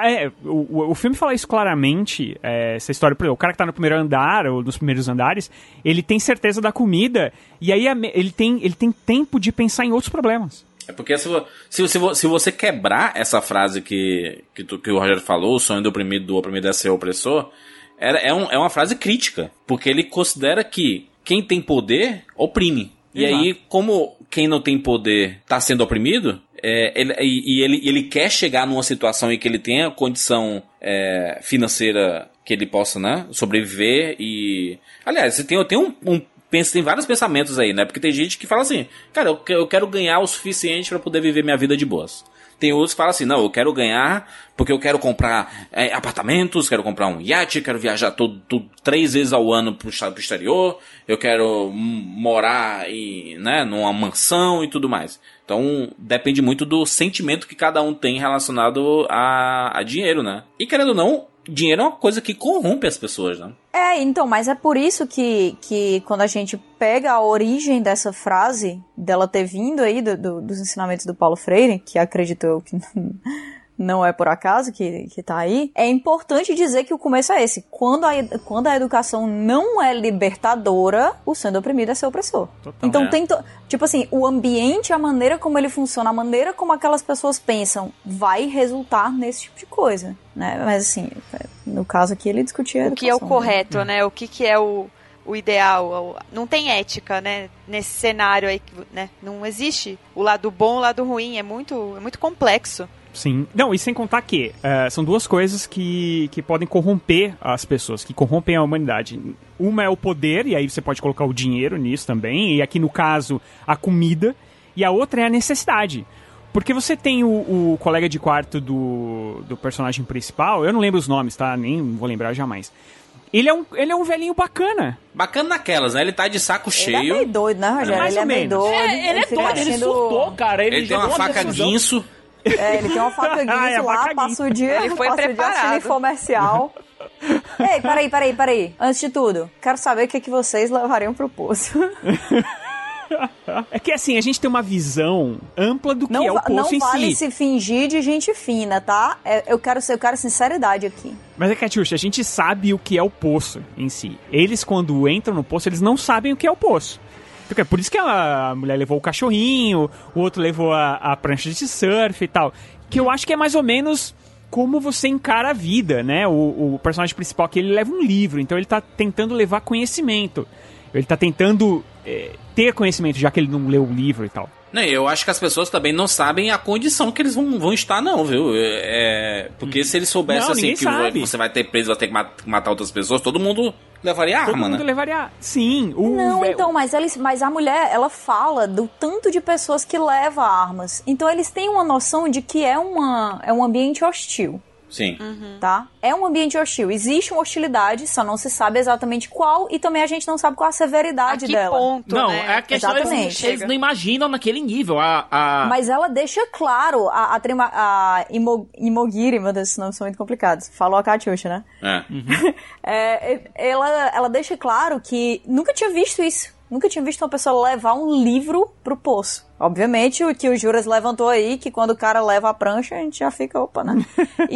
o filme fala isso claramente, essa história, por exemplo, o cara que tá no primeiro andar, ou nos primeiros andares, ele tem certeza da comida, e aí ele tem tempo de pensar em outros problemas. É porque se você quebrar essa frase que o Rogério falou, o sonho do oprimido é ser opressor, é uma frase crítica, porque ele considera que quem tem poder oprime. E aí, como quem não tem poder tá sendo oprimido, ele quer chegar numa situação em que ele tenha condição financeira que ele possa, né, sobreviver e... Aliás, tem vários pensamentos aí, né? Porque tem gente que fala assim, cara, eu quero ganhar o suficiente pra poder viver minha vida de boas. Tem outros que falam assim, não, eu quero ganhar porque eu quero comprar apartamentos, quero comprar um iate, quero viajar 3 vezes ao ano pro exterior, eu quero morar numa mansão e tudo mais. Então, depende muito do sentimento que cada um tem relacionado a dinheiro, né? E querendo ou não, dinheiro é uma coisa que corrompe as pessoas, né? Então, mas é por isso que quando a gente pega a origem dessa frase, dela ter vindo aí dos ensinamentos do Paulo Freire, que acredito eu que não é por acaso que tá aí, é importante dizer que o começo é esse. Quando a educação não é libertadora, o sendo oprimido é ser opressor. Total, então tipo assim, o ambiente, a maneira como ele funciona, a maneira como aquelas pessoas pensam, vai resultar nesse tipo de coisa, né? Mas assim, no caso aqui ele discutia a educação. O que é o correto, né? O que é o ideal, não tem ética, né? Nesse cenário aí, né? Não existe o lado bom, o lado ruim, é muito complexo. Sim. Não, e sem contar que são duas coisas que podem corromper as pessoas, que corrompem a humanidade. Uma é o poder, e aí você pode colocar o dinheiro nisso também, e aqui no caso, a comida, e a outra é a necessidade. Porque você tem o colega de quarto do personagem principal, eu não lembro os nomes, tá? Nem vou lembrar jamais. Ele é um velhinho bacana. Bacana naquelas, né? Ele tá de saco cheio. Ele é meio doido, né, Rogério? Ele é meio doido. Ele é doido, ele surtou, cara. Ele tem uma faca guinso. Ele tem uma faca guinso lá, passa o dia assistindo infomercial. Ei, peraí. Antes de tudo, quero saber o que vocês levariam pro poço. É que assim, a gente tem uma visão ampla do que é o poço em si. Não vale se fingir de gente fina, tá? Eu quero sinceridade aqui. Mas é que, Katiusha, a gente sabe o que é o poço em si. Eles, quando entram no poço, eles não sabem o que é o poço. Por isso que a mulher levou o cachorrinho, o outro levou a prancha de surf e tal. Que eu acho que é mais ou menos como você encara a vida, né? O personagem principal aqui, ele leva um livro, então ele tá tentando levar conhecimento. Ele tá tentando ter conhecimento, já que ele não leu o livro e tal. Eu acho que as pessoas também não sabem a condição que eles vão estar, não, viu? Porque se eles soubessem assim que você vai ter preso, vai ter que matar outras pessoas, todo mundo levaria arma, né? Todo mundo levaria... Sim. Mas a mulher, ela fala do tanto de pessoas que levam armas. Então eles têm uma noção de que é um ambiente hostil. Sim. Tá? É um ambiente hostil. Existe uma hostilidade, só não se sabe exatamente qual, e também a gente não sabe qual a severidade dela. Ponto, não, né? É a questão, eles não imaginam naquele nível. Mas ela deixa claro, a Imogiri, meu Deus, esses nomes são muito complicados. Falou a Katiusha, né? Ela deixa claro que nunca tinha visto isso. Nunca tinha visto uma pessoa levar um livro pro poço. Obviamente, o que o Juras levantou aí, que quando o cara leva a prancha, a gente já fica, opa, né?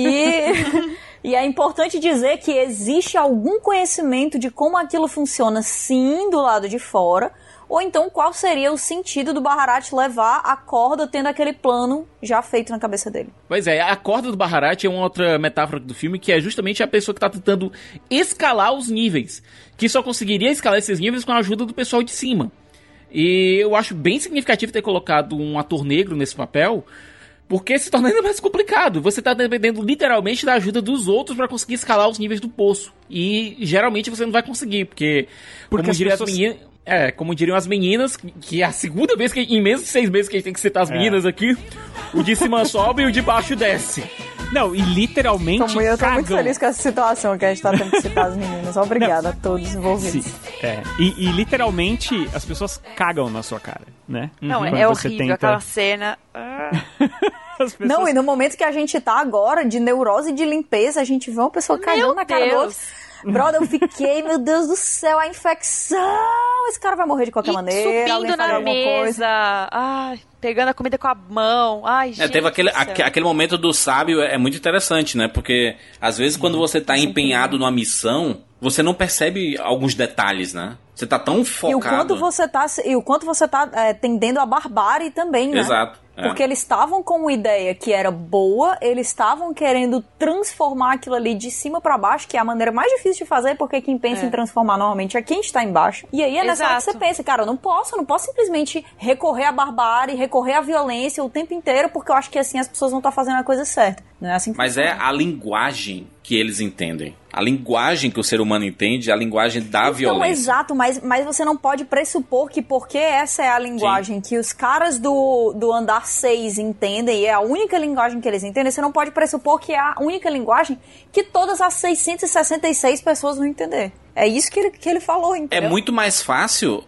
E é importante dizer que existe algum conhecimento de como aquilo funciona, sim, do lado de fora, ou então qual seria o sentido do Baharat levar a corda tendo aquele plano já feito na cabeça dele. Pois é, a corda do Baharat é uma outra metáfora do filme, que é justamente a pessoa que tá tentando escalar os níveis, que só conseguiria escalar esses níveis com a ajuda do pessoal de cima. E eu acho bem significativo ter colocado um ator negro nesse papel, porque se torna ainda mais complicado. Você tá dependendo literalmente da ajuda dos outros para conseguir escalar os níveis do poço. E geralmente você não vai conseguir, porque como diria as meninas... como diriam as meninas, que é a segunda vez que, em menos de 6 meses que a gente tem que citar as meninas aqui, o de cima sobe e o de baixo desce. Não, e literalmente eu tô muito feliz com essa situação que a gente tá tendo que citar as meninas. Obrigada a todos envolvidos. Sim, e literalmente as pessoas cagam na sua cara, né? Não, é horrível aquela cena. Pessoas... Não, e no momento que a gente tá agora, de neurose e de limpeza, a gente vê uma pessoa cagando na cara do outro. Brother, eu fiquei, meu Deus do céu, a infecção! Esse cara vai morrer de qualquer maneira. Subindo na mesa, ai, pegando a comida com a mão. Ai, gente. Teve aquele momento do sábio, é muito interessante, né? Porque às vezes quando você tá empenhado numa missão, você não percebe alguns detalhes, né? Você tá tão focado. E o quanto você tá tendendo a barbárie também, né? Exato. Porque eles estavam com uma ideia que era boa, eles estavam querendo transformar aquilo ali de cima pra baixo, que é a maneira mais difícil de fazer, porque quem pensa em transformar normalmente é quem está embaixo. E aí é nessa hora que você pensa, cara, eu não posso simplesmente recorrer à barbárie, recorrer à violência o tempo inteiro, porque eu acho que assim as pessoas vão estar fazendo a coisa certa. Não é assim que funciona. É a linguagem que eles entendem. A linguagem que o ser humano entende é a linguagem da violência. Exato, mas você não pode pressupor que porque essa é a linguagem que os caras do andar 6 entendem, e é a única linguagem que eles entendem, você não pode pressupor que é a única linguagem que todas as 666 pessoas vão entender. É isso que ele falou, entendeu? É muito mais fácil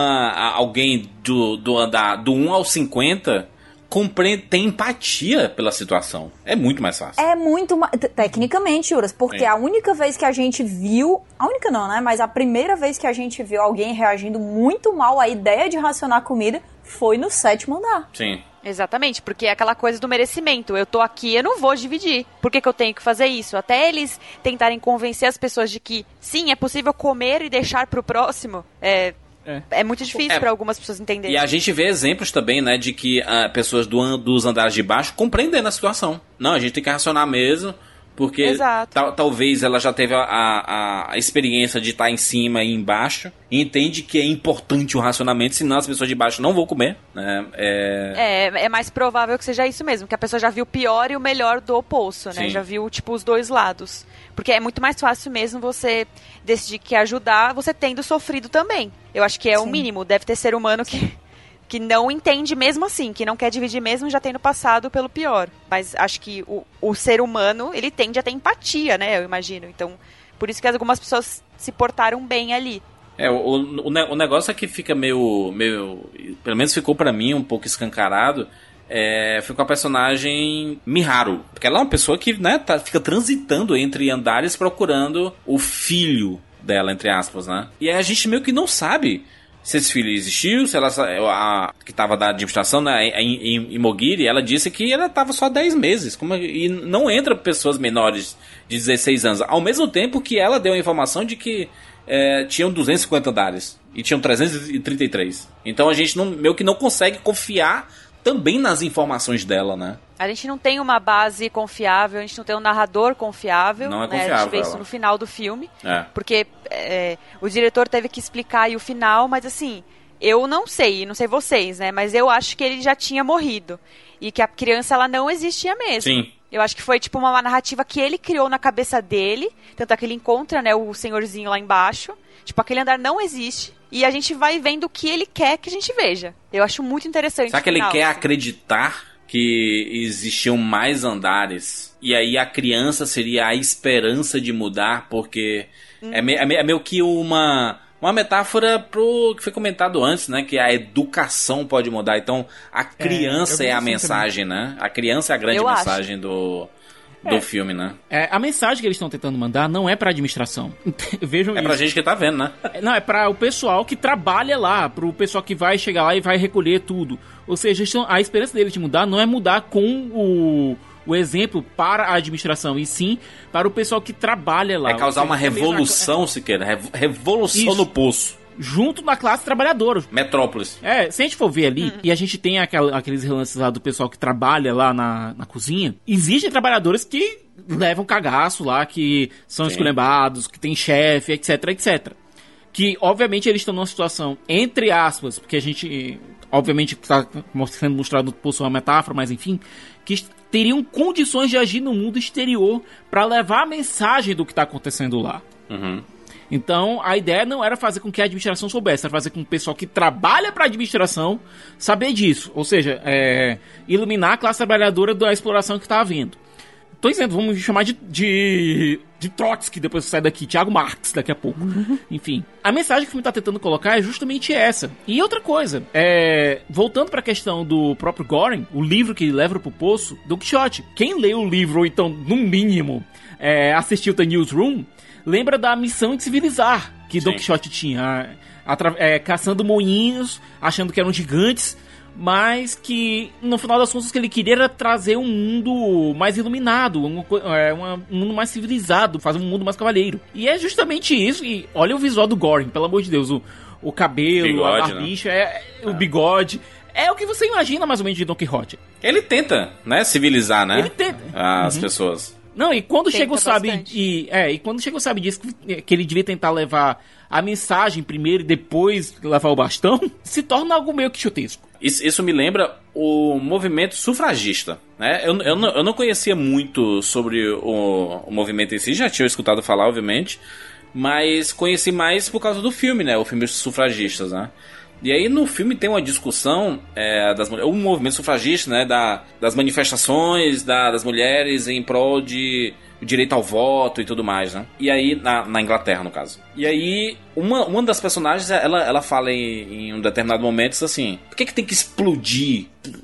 alguém do andar do 1 ao 50... tem empatia pela situação. É muito mais fácil. É muito mais... Tecnicamente, Juras, porque a única vez que a gente viu... A única não, né? Mas a primeira vez que a gente viu alguém reagindo muito mal à ideia de racionar comida foi no 7º andar. Sim. Exatamente, porque é aquela coisa do merecimento. Eu tô aqui, eu não vou dividir. Por que eu tenho que fazer isso? Até eles tentarem convencer as pessoas de que, sim, é possível comer e deixar pro próximo. É muito difícil para algumas pessoas entenderem. E a gente vê exemplos também, né, de que pessoas dos andares de baixo compreendem a situação. Não, a gente tem que racionar mesmo, porque talvez ela já teve a experiência de estar em cima e embaixo, e entende que é importante o racionamento, senão as pessoas de baixo não vão comer. Né? É mais provável que seja isso mesmo, que a pessoa já viu o pior e o melhor do poço, né? Sim. Já viu, tipo, os dois lados. Porque é muito mais fácil mesmo você decidir que ajudar, você tendo sofrido também. Eu acho que é o mínimo. Deve ter ser humano que não entende mesmo assim, que não quer dividir mesmo já tendo passado pelo pior. Mas acho que o ser humano, ele tende a ter empatia, né? Eu imagino. Então, por isso que algumas pessoas se portaram bem ali. O negócio é que fica meio pelo menos ficou pra mim um pouco escancarado. Foi com a personagem Miharu. Porque ela é uma pessoa que, né, fica transitando entre andares procurando o filho dela, entre aspas, né? E aí a gente meio que não sabe se esse filho existiu, se ela... que tava da administração, né, em Mogiri, ela disse que ela tava só 10 meses. E não entra pessoas menores de 16 anos. Ao mesmo tempo que ela deu a informação de que tinham 250 andares. E tinham 333. Então a gente meio que não consegue confiar também nas informações dela, né? A gente não tem uma base confiável, a gente não tem um narrador confiável. Não é né? confiável. A gente vê isso no final do filme. É. Porque o diretor teve que explicar aí o final, mas assim, eu não sei vocês, né? Mas eu acho que ele já tinha morrido. E que a criança, ela não existia mesmo. Sim. Eu acho que foi tipo uma narrativa que ele criou na cabeça dele. Tanto é que ele encontra, né, o senhorzinho lá embaixo. Tipo, aquele andar não existe. E a gente vai vendo o que ele quer que a gente veja. Eu acho muito interessante. Será que ele quer acreditar que existiam mais andares? E aí a criança seria a esperança de mudar? Porque é meio que uma metáfora pro que foi comentado antes, né? Que a educação pode mudar. Então, a criança é a mensagem, também, né? A criança é a grande mensagem do filme, né? A mensagem que eles estão tentando mandar não é pra administração. Vejam isso. É pra gente que tá vendo, né? Não, é pra o pessoal que trabalha lá, pro pessoal que vai chegar lá e vai recolher tudo. Ou seja, a esperança deles de mudar não é mudar com o exemplo para a administração, e sim para o pessoal que trabalha lá. É causar uma revolução, Siqueira. Revolução isso. No poço. Junto na classe trabalhadora. Metrópolis. Se a gente for ver ali, e a gente tem aqueles relances lá do pessoal que trabalha lá na cozinha, existem trabalhadores que levam cagaço lá, que são esculhambados, que tem chefe, etc, etc. Que, obviamente, eles estão numa situação, entre aspas, porque a gente, obviamente, está sendo mostrado por uma metáfora, mas enfim, que teriam condições de agir no mundo exterior para levar a mensagem do que está acontecendo lá. Uhum. Então, a ideia não era fazer com que a administração soubesse, era fazer com que o pessoal que trabalha para a administração saber disso. Ou seja, iluminar a classe trabalhadora da exploração que está havendo. Tô dizendo, vamos chamar de Trotsky, depois que sai daqui, Thiago Marx daqui a pouco. Enfim, a mensagem que o filme tá tentando colocar é justamente essa. E outra coisa, voltando pra questão do próprio Goring, o livro que ele leva pro poço, Don Quixote. Quem leu o livro, ou então, no mínimo, assistiu The Newsroom, lembra da missão de civilizar que Don Quixote tinha, caçando moinhos, achando que eram gigantes, mas que no final das contas o que ele queria era trazer um mundo mais iluminado, um mundo mais civilizado, fazer um mundo mais cavalheiro. E é justamente isso, e olha o visual do Goring, pelo amor de Deus, o cabelo, bigode, a barbicha, né? O bigode. É o que você imagina mais ou menos de Don Quixote. Ele tenta, né, civilizar, né? Ele tenta. As pessoas. Não, e quando chega o Sabe, e quando chega o Sabe disso que ele devia tentar levar a mensagem primeiro e depois levar o bastão, se torna algo meio quixotesco. Isso me lembra o movimento sufragista, né? Eu não conhecia muito sobre o movimento em si, já tinha escutado falar, obviamente, mas conheci mais por causa do filme, né? O filme Sufragistas, né? E aí no filme tem uma discussão o movimento sufragista, né, das manifestações das mulheres em prol de direito ao voto e tudo mais, né? E aí, na Inglaterra, no caso. E aí, uma das personagens, ela fala em um determinado momento assim: por que tem que explodir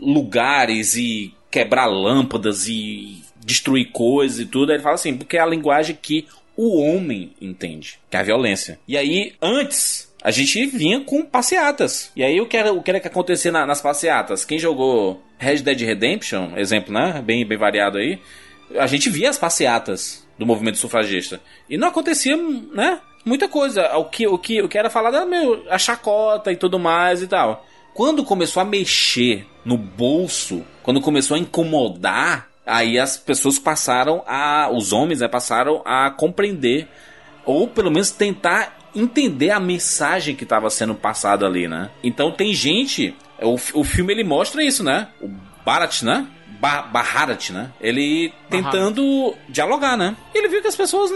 lugares e quebrar lâmpadas e destruir coisas e tudo? Aí ele fala assim: porque é a linguagem que o homem entende, que é a violência. E aí, antes a gente vinha com passeatas. E aí o que era que acontecia nas passeatas? Quem jogou Red Dead Redemption, exemplo, né? Bem variado aí. A gente via as passeatas do movimento sufragista. E não acontecia, né? Muita coisa. O que era falado era a chacota e tudo mais e tal. Quando começou a mexer no bolso, quando começou a incomodar, aí as pessoas os homens, né, passaram a compreender, ou pelo menos tentar entender a mensagem que estava sendo passada ali, né? Então tem gente, o filme ele mostra isso, né? O Bharat, né? Bharat, né? Ele tentando dialogar, né? E ele viu que as pessoas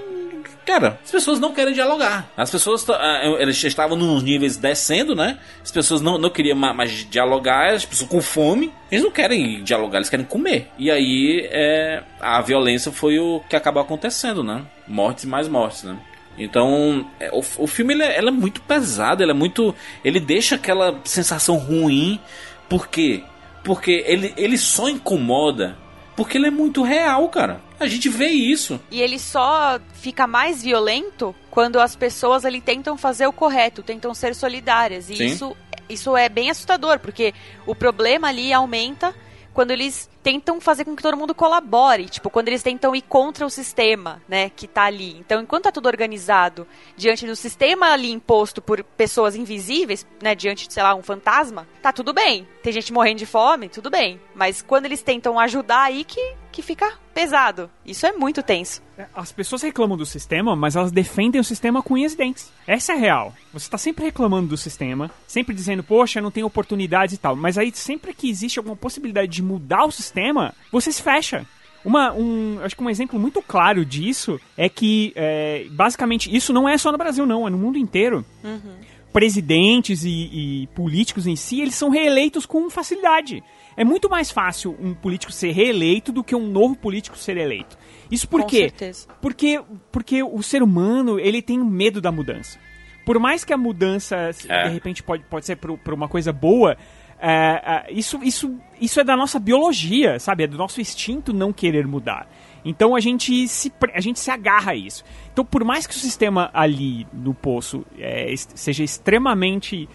as pessoas não querem dialogar. As pessoas, eles estavam nos níveis descendo, né? As pessoas não queriam mais dialogar, as pessoas com fome. Eles não querem dialogar, eles querem comer. E aí, a violência foi o que acabou acontecendo, né? Mortes e mais mortes, né? Então, o filme ele é muito pesado, ele deixa aquela sensação ruim. Por quê? Porque ele só incomoda porque ele é muito real, cara. A gente vê isso. E ele só fica mais violento quando as pessoas ali tentam fazer o correto, tentam ser solidárias. E isso é bem assustador, porque o problema ali aumenta quando eles tentam fazer com que todo mundo colabore, tipo, quando eles tentam ir contra o sistema, né, que tá ali. Então, enquanto tá tudo organizado diante do sistema ali imposto por pessoas invisíveis, né, diante de, sei lá, um fantasma, tá tudo bem. Tem gente morrendo de fome, tudo bem. Mas quando eles tentam ajudar aí que fica pesado. Isso é muito tenso. As pessoas reclamam do sistema, mas elas defendem o sistema com unhas e dentes. Essa é real. Você tá sempre reclamando do sistema, sempre dizendo, poxa, não tem oportunidades e tal. Mas aí, sempre que existe alguma possibilidade de mudar o sistema, você se fecha. Acho que um exemplo muito claro disso é que, basicamente, isso não é só no Brasil, não. É no mundo inteiro. Uhum. Presidentes e políticos em si, eles são reeleitos com facilidade. É muito mais fácil um político ser reeleito do que um novo político ser eleito. Isso por quê? Certeza. Porque o ser humano, ele tem medo da mudança. Por mais que a mudança, de repente, pode ser por uma coisa boa, isso é da nossa biologia, sabe? É do nosso instinto não querer mudar. Então a gente se agarra a isso. Então, por mais que o sistema ali no poço seja extremamente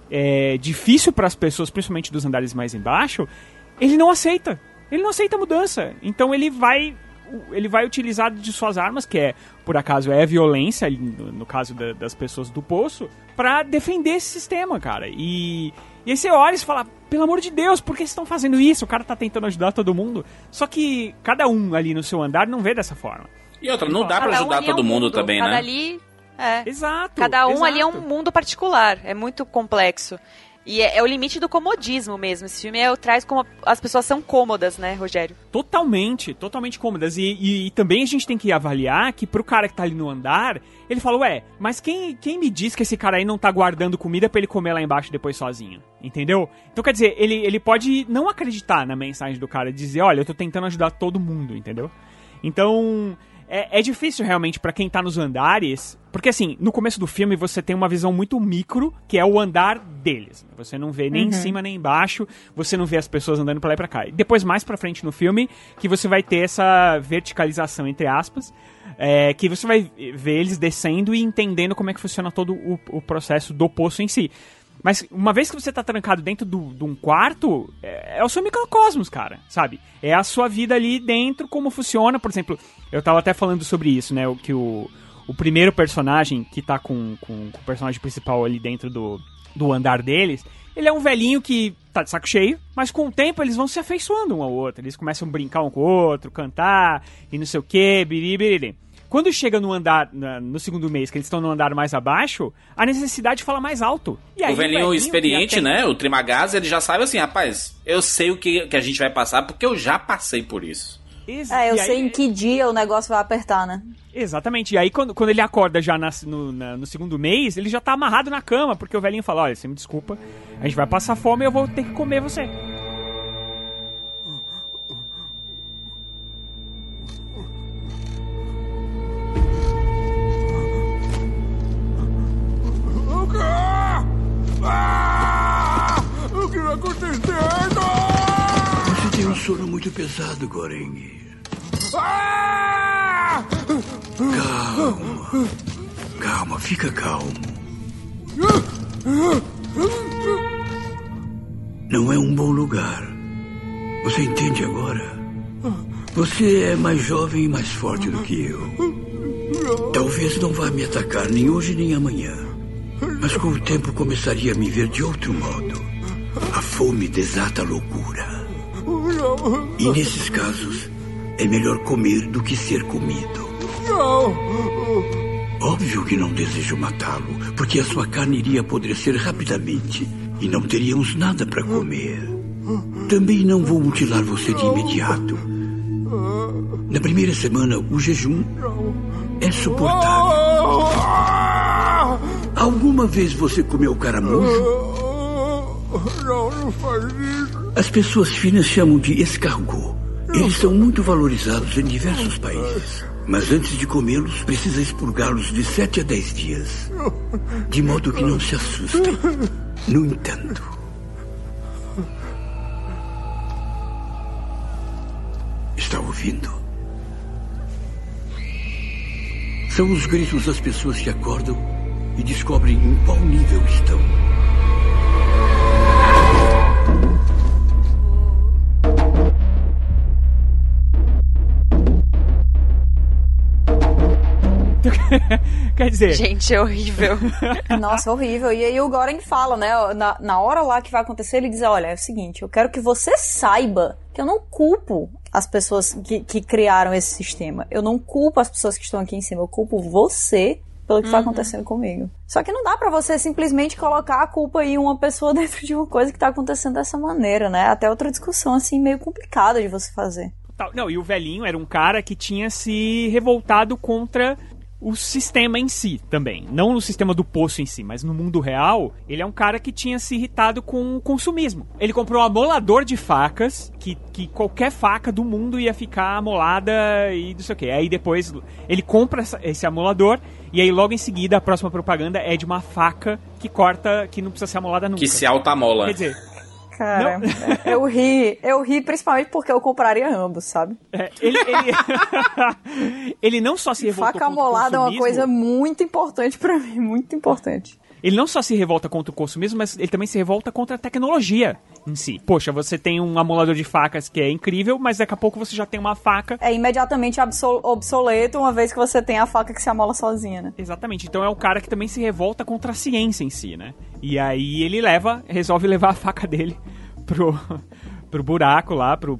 difícil para as pessoas, principalmente dos andares mais embaixo, ele não aceita. Ele não aceita a mudança. Então ele vai utilizar de suas armas, que por acaso é a violência, no caso das pessoas do poço, para defender esse sistema, cara. E aí você olha e fala, pelo amor de Deus, por que vocês estão fazendo isso? O cara tá tentando ajudar todo mundo. Só que cada um ali no seu andar não vê dessa forma. E outra, não dá pra ajudar todo mundo também, né? Cada ali... Exato. Cada um exato. ali é um mundo particular. É muito complexo. E é o limite do comodismo mesmo. Esse filme traz como as pessoas são cômodas, né, Rogério? Totalmente cômodas. E também a gente tem que avaliar que pro cara que tá ali no andar, ele fala, mas quem me diz que esse cara aí não tá guardando comida pra ele comer lá embaixo depois sozinho? Entendeu? Então, quer dizer, ele pode não acreditar na mensagem do cara e dizer, olha, eu tô tentando ajudar todo mundo, entendeu? Então... É difícil realmente pra quem tá nos andares, porque assim, no começo do filme você tem uma visão muito micro, que é o andar deles. Você não vê nem em cima nem embaixo, você não vê as pessoas andando pra lá e pra cá. E depois, mais pra frente no filme, que você vai ter essa verticalização, entre aspas, que você vai ver eles descendo e entendendo como é que funciona todo o processo do poço em si. Mas uma vez que você tá trancado dentro de um quarto, é o seu microcosmos, cara, sabe? É a sua vida ali dentro, como funciona. Por exemplo, eu tava até falando sobre isso, né? Que o primeiro personagem que tá com o personagem principal ali dentro do andar deles, ele é um velhinho que tá de saco cheio, mas com o tempo eles vão se afeiçoando um ao outro. Eles começam a brincar um com o outro, cantar e não sei o que, biribiri. Quando chega no andar, no segundo mês, que eles estão no andar mais abaixo, a necessidade fala mais alto. E aí, o velhinho experiente, né? O Trimagaz, ele já sabe assim, rapaz, eu sei o que a gente vai passar porque eu já passei por isso. Eu sei em que dia o negócio vai apertar, né? Exatamente. E aí, quando ele acorda já no segundo mês, ele já tá amarrado na cama, porque o velhinho fala, olha, você me desculpa, a gente vai passar fome e eu vou ter que comer você. O que vai acontecer? Você tem um sono muito pesado, Goreng. Calma, fica calmo. Não é um bom lugar. Você entende agora? Você é mais jovem e mais forte do que eu. Talvez não vá me atacar nem hoje nem amanhã. Mas com o tempo começaria a me ver de outro modo. A fome desata a loucura. E nesses casos, é melhor comer do que ser comido. Óbvio que não desejo matá-lo, porque a sua carne iria apodrecer rapidamente e não teríamos nada para comer. Também não vou mutilar você de imediato. Na primeira semana, o jejum é suportável. Alguma vez você comeu caramujo? Não faz isso. As pessoas finas chamam de escargot. Eles são muito valorizados em diversos países. Mas antes de comê-los, precisa expurgá-los de 7 a 10 dias. De modo que não se assustem. No entanto... Está ouvindo? São os gritos das pessoas que acordam e descobrem em qual nível estão. Quer dizer... Gente, é horrível. Nossa, horrível. E aí o Goren fala, né? Na hora lá que vai acontecer, ele diz, olha, é o seguinte, eu quero que você saiba que eu não culpo as pessoas que criaram esse sistema. Eu não culpo as pessoas que estão aqui em cima. Eu culpo você pelo que tá acontecendo comigo. Só que não dá pra você simplesmente colocar a culpa em uma pessoa dentro de uma coisa que tá acontecendo dessa maneira, né? Até outra discussão, assim, meio complicada de você fazer. Não, e o velhinho era um cara que tinha se revoltado contra o sistema em si também. Não no sistema do poço em si, mas no mundo real, ele é um cara que tinha se irritado com o consumismo. Ele comprou um amolador de facas, que qualquer faca do mundo ia ficar amolada e não sei o que. Aí depois ele compra esse amolador e aí logo em seguida a próxima propaganda é de uma faca que corta, que não precisa ser amolada nunca. Que se auto-amola. Quer dizer... Cara, eu ri principalmente porque eu compraria ambos, sabe? Ele não só se revoltou contra o consumismo... Faca amolada é uma coisa muito importante pra mim, muito importante. Ele não só se revolta contra o consumismo, mas ele também se revolta contra a tecnologia em si. Poxa, você tem um amolador de facas que é incrível, mas daqui a pouco você já tem uma faca... É imediatamente obsoleto, uma vez que você tem a faca que se amola sozinha, né? Exatamente. Então é um cara que também se revolta contra a ciência em si, né? E aí ele resolve levar a faca dele pro buraco lá, pro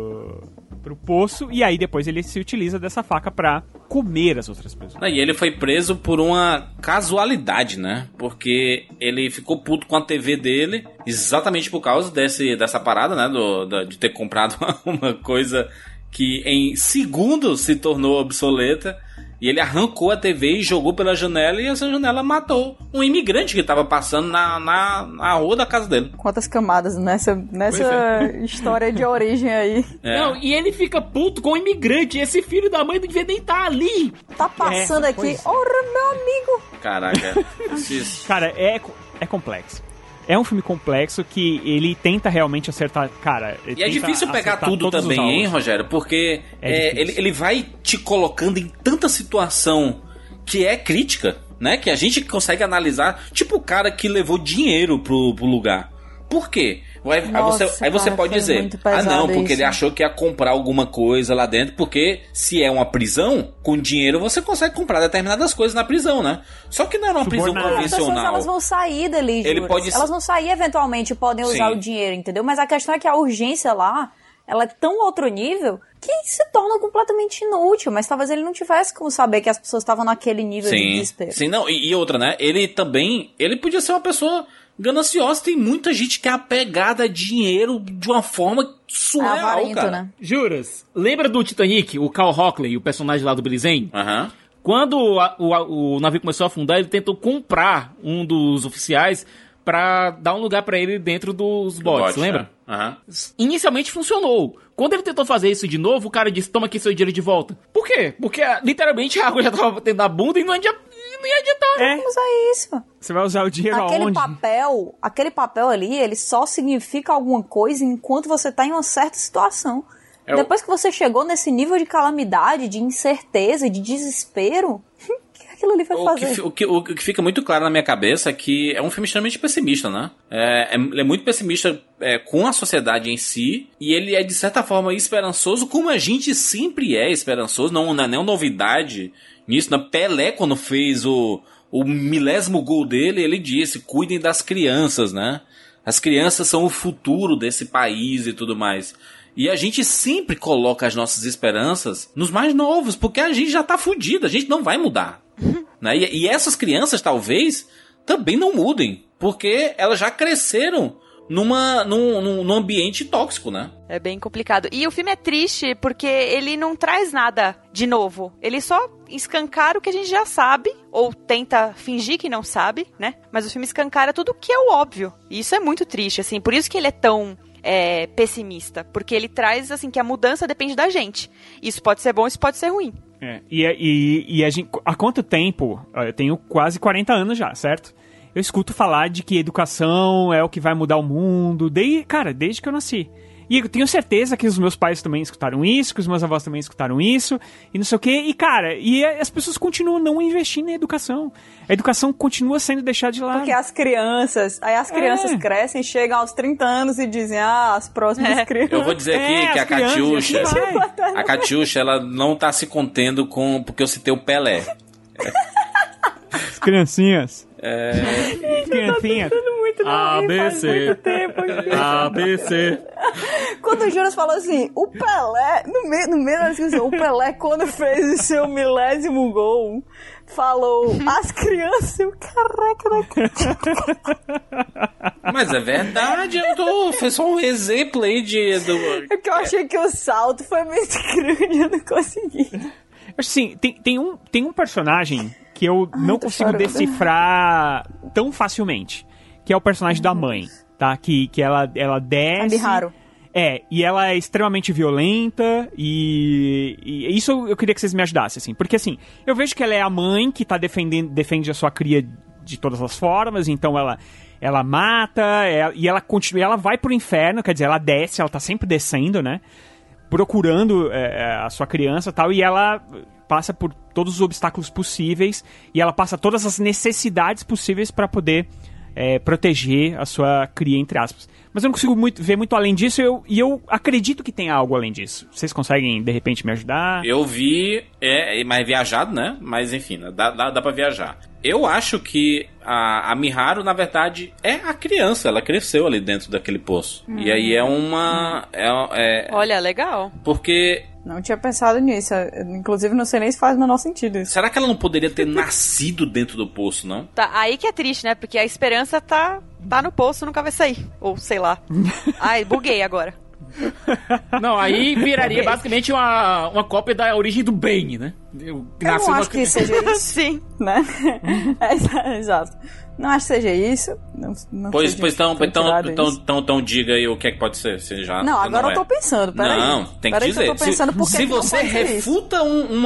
poço, e aí depois ele se utiliza dessa faca pra comer as outras pessoas. E ele foi preso por uma casualidade, né? Porque ele ficou puto com a TV dele, exatamente por causa dessa parada, né? De ter comprado uma coisa que em segundos se tornou obsoleta. E ele arrancou a TV e jogou pela janela, e essa janela matou um imigrante que estava passando na rua da casa dele. Quantas camadas nessa história de origem aí. É. Não, e ele fica puto com o imigrante, e esse filho da mãe não devia nem estar ali. Tá passando aqui, ora meu amigo. Caraca. Cara, é complexo. É um filme complexo que ele tenta realmente acertar, cara... E é difícil pegar tudo também, hein, Rogério? Porque ele vai te colocando em tanta situação que é crítica, né? Que a gente consegue analisar. Tipo o cara que levou dinheiro pro lugar. Por quê? Aí você pode dizer, não, porque ele achou que ia comprar alguma coisa lá dentro, porque se é uma prisão, com dinheiro você consegue comprar determinadas coisas na prisão, né? Só que não é uma prisão convencional. As pessoas, elas vão sair dali, elas vão sair eventualmente e podem usar o dinheiro, entendeu? Mas a questão é que a urgência lá, ela é tão outro nível que se torna completamente inútil, mas talvez ele não tivesse como saber que as pessoas estavam naquele nível de desespero. Sim, não, e outra, né? Ele podia ser uma pessoa gananciosa. Tem muita gente que é apegada a dinheiro de uma forma surreal, cara. Né? Juras? Lembra do Titanic, o Cal Hockley, o personagem lá do Billy Zane? Aham. Quando o navio começou a afundar, ele tentou comprar um dos oficiais pra dar um lugar pra ele dentro dos botes, lembra? Uhum. Inicialmente funcionou. Quando ele tentou fazer isso de novo, o cara disse, toma aqui seu dinheiro de volta. Por quê? Porque literalmente a água já tava batendo na bunda e não ia adiantar. Vamos usar isso. Você vai usar o dinheiro aonde? Aquele papel ali, ele só significa alguma coisa enquanto você tá em uma certa situação. Depois que você chegou nesse nível de calamidade, de incerteza, de desespero, aquilo ali foi fazer? O que fica muito claro na minha cabeça é que é um filme extremamente pessimista, né? Ele é muito pessimista com a sociedade em si, e ele é, de certa forma, esperançoso, como a gente sempre é esperançoso, não é nenhuma novidade nisso. Na Pelé, quando fez o 1000º gol dele, ele disse, cuidem das crianças, né? As crianças são o futuro desse país e tudo mais. E a gente sempre coloca as nossas esperanças nos mais novos, porque a gente já tá fudido, a gente não vai mudar. Né? E essas crianças, talvez, também não mudem, porque elas já cresceram num ambiente tóxico, né? É bem complicado. E o filme é triste porque ele não traz nada de novo. Ele só escancara o que a gente já sabe, ou tenta fingir que não sabe, né? Mas o filme escancara tudo que é o óbvio. E isso é muito triste, assim. Por isso que ele é tão pessimista. Porque ele traz, assim, que a mudança depende da gente. Isso pode ser bom, isso pode ser ruim. E a gente, há quanto tempo? Eu tenho quase 40 anos já, certo? Eu escuto falar de que educação é o que vai mudar o mundo, desde que eu nasci. E eu tenho certeza que os meus pais também escutaram isso, que os meus avós também escutaram isso, e não sei o quê. E, cara, as pessoas continuam não investindo em educação. A educação continua sendo deixada de lado. Porque as crianças crescem, chegam aos 30 anos e dizem, as próximas crianças... Eu vou dizer aqui que a Catiuxa, ela não tá se contendo porque eu citei o Pelé. As criancinhas. Criancinhas. ABC. ABC. Quando o Jonas falou assim, o Pelé, no meio da discussão, o Pelé, quando fez o seu 1000º gol, falou, as crianças, o caraca. Mas é verdade, foi só um exemplo aí É que eu achei que o salto foi muito grande, eu não consegui. Assim, tem um personagem que eu não consigo decifrar tão facilmente, que é o personagem da mãe, tá? Que ela desce... A Miharu. E ela é extremamente violenta, e isso eu queria que vocês me ajudassem, assim. Porque, assim, eu vejo que ela é a mãe que defende a sua cria de todas as formas, então ela mata, e ela continua, ela vai pro inferno, quer dizer, ela desce, ela tá sempre descendo, né? Procurando a sua criança e tal, e ela passa por todos os obstáculos possíveis, e ela passa todas as necessidades possíveis para poder proteger a sua cria, entre aspas. Mas eu não consigo ver muito além disso, e eu acredito que tem algo além disso. Vocês conseguem, de repente, me ajudar? Eu vi, mais viajado, né? Mas enfim, dá pra viajar. Eu acho que a Miharu, na verdade, é a criança. Ela cresceu ali dentro daquele poço. E aí é uma... Olha, legal. Porque... Não tinha pensado nisso. Inclusive, não sei nem se faz o menor sentido isso. Será que ela não poderia ter nascido dentro do poço, não? Tá, aí que é triste, né? Porque a esperança tá no poço, nunca vai sair. Ou sei lá. Ai, buguei agora. Não, aí viraria basicamente uma cópia da origem do Bane, né? Eu não acho que seja isso. Sim. Né? Exato. Não acho que seja isso. Não pois então diga aí o que é que pode ser. Se já, não, agora não eu tô pensando. Peraí. Não, tem que dizer. Eu tô pensando se você refuta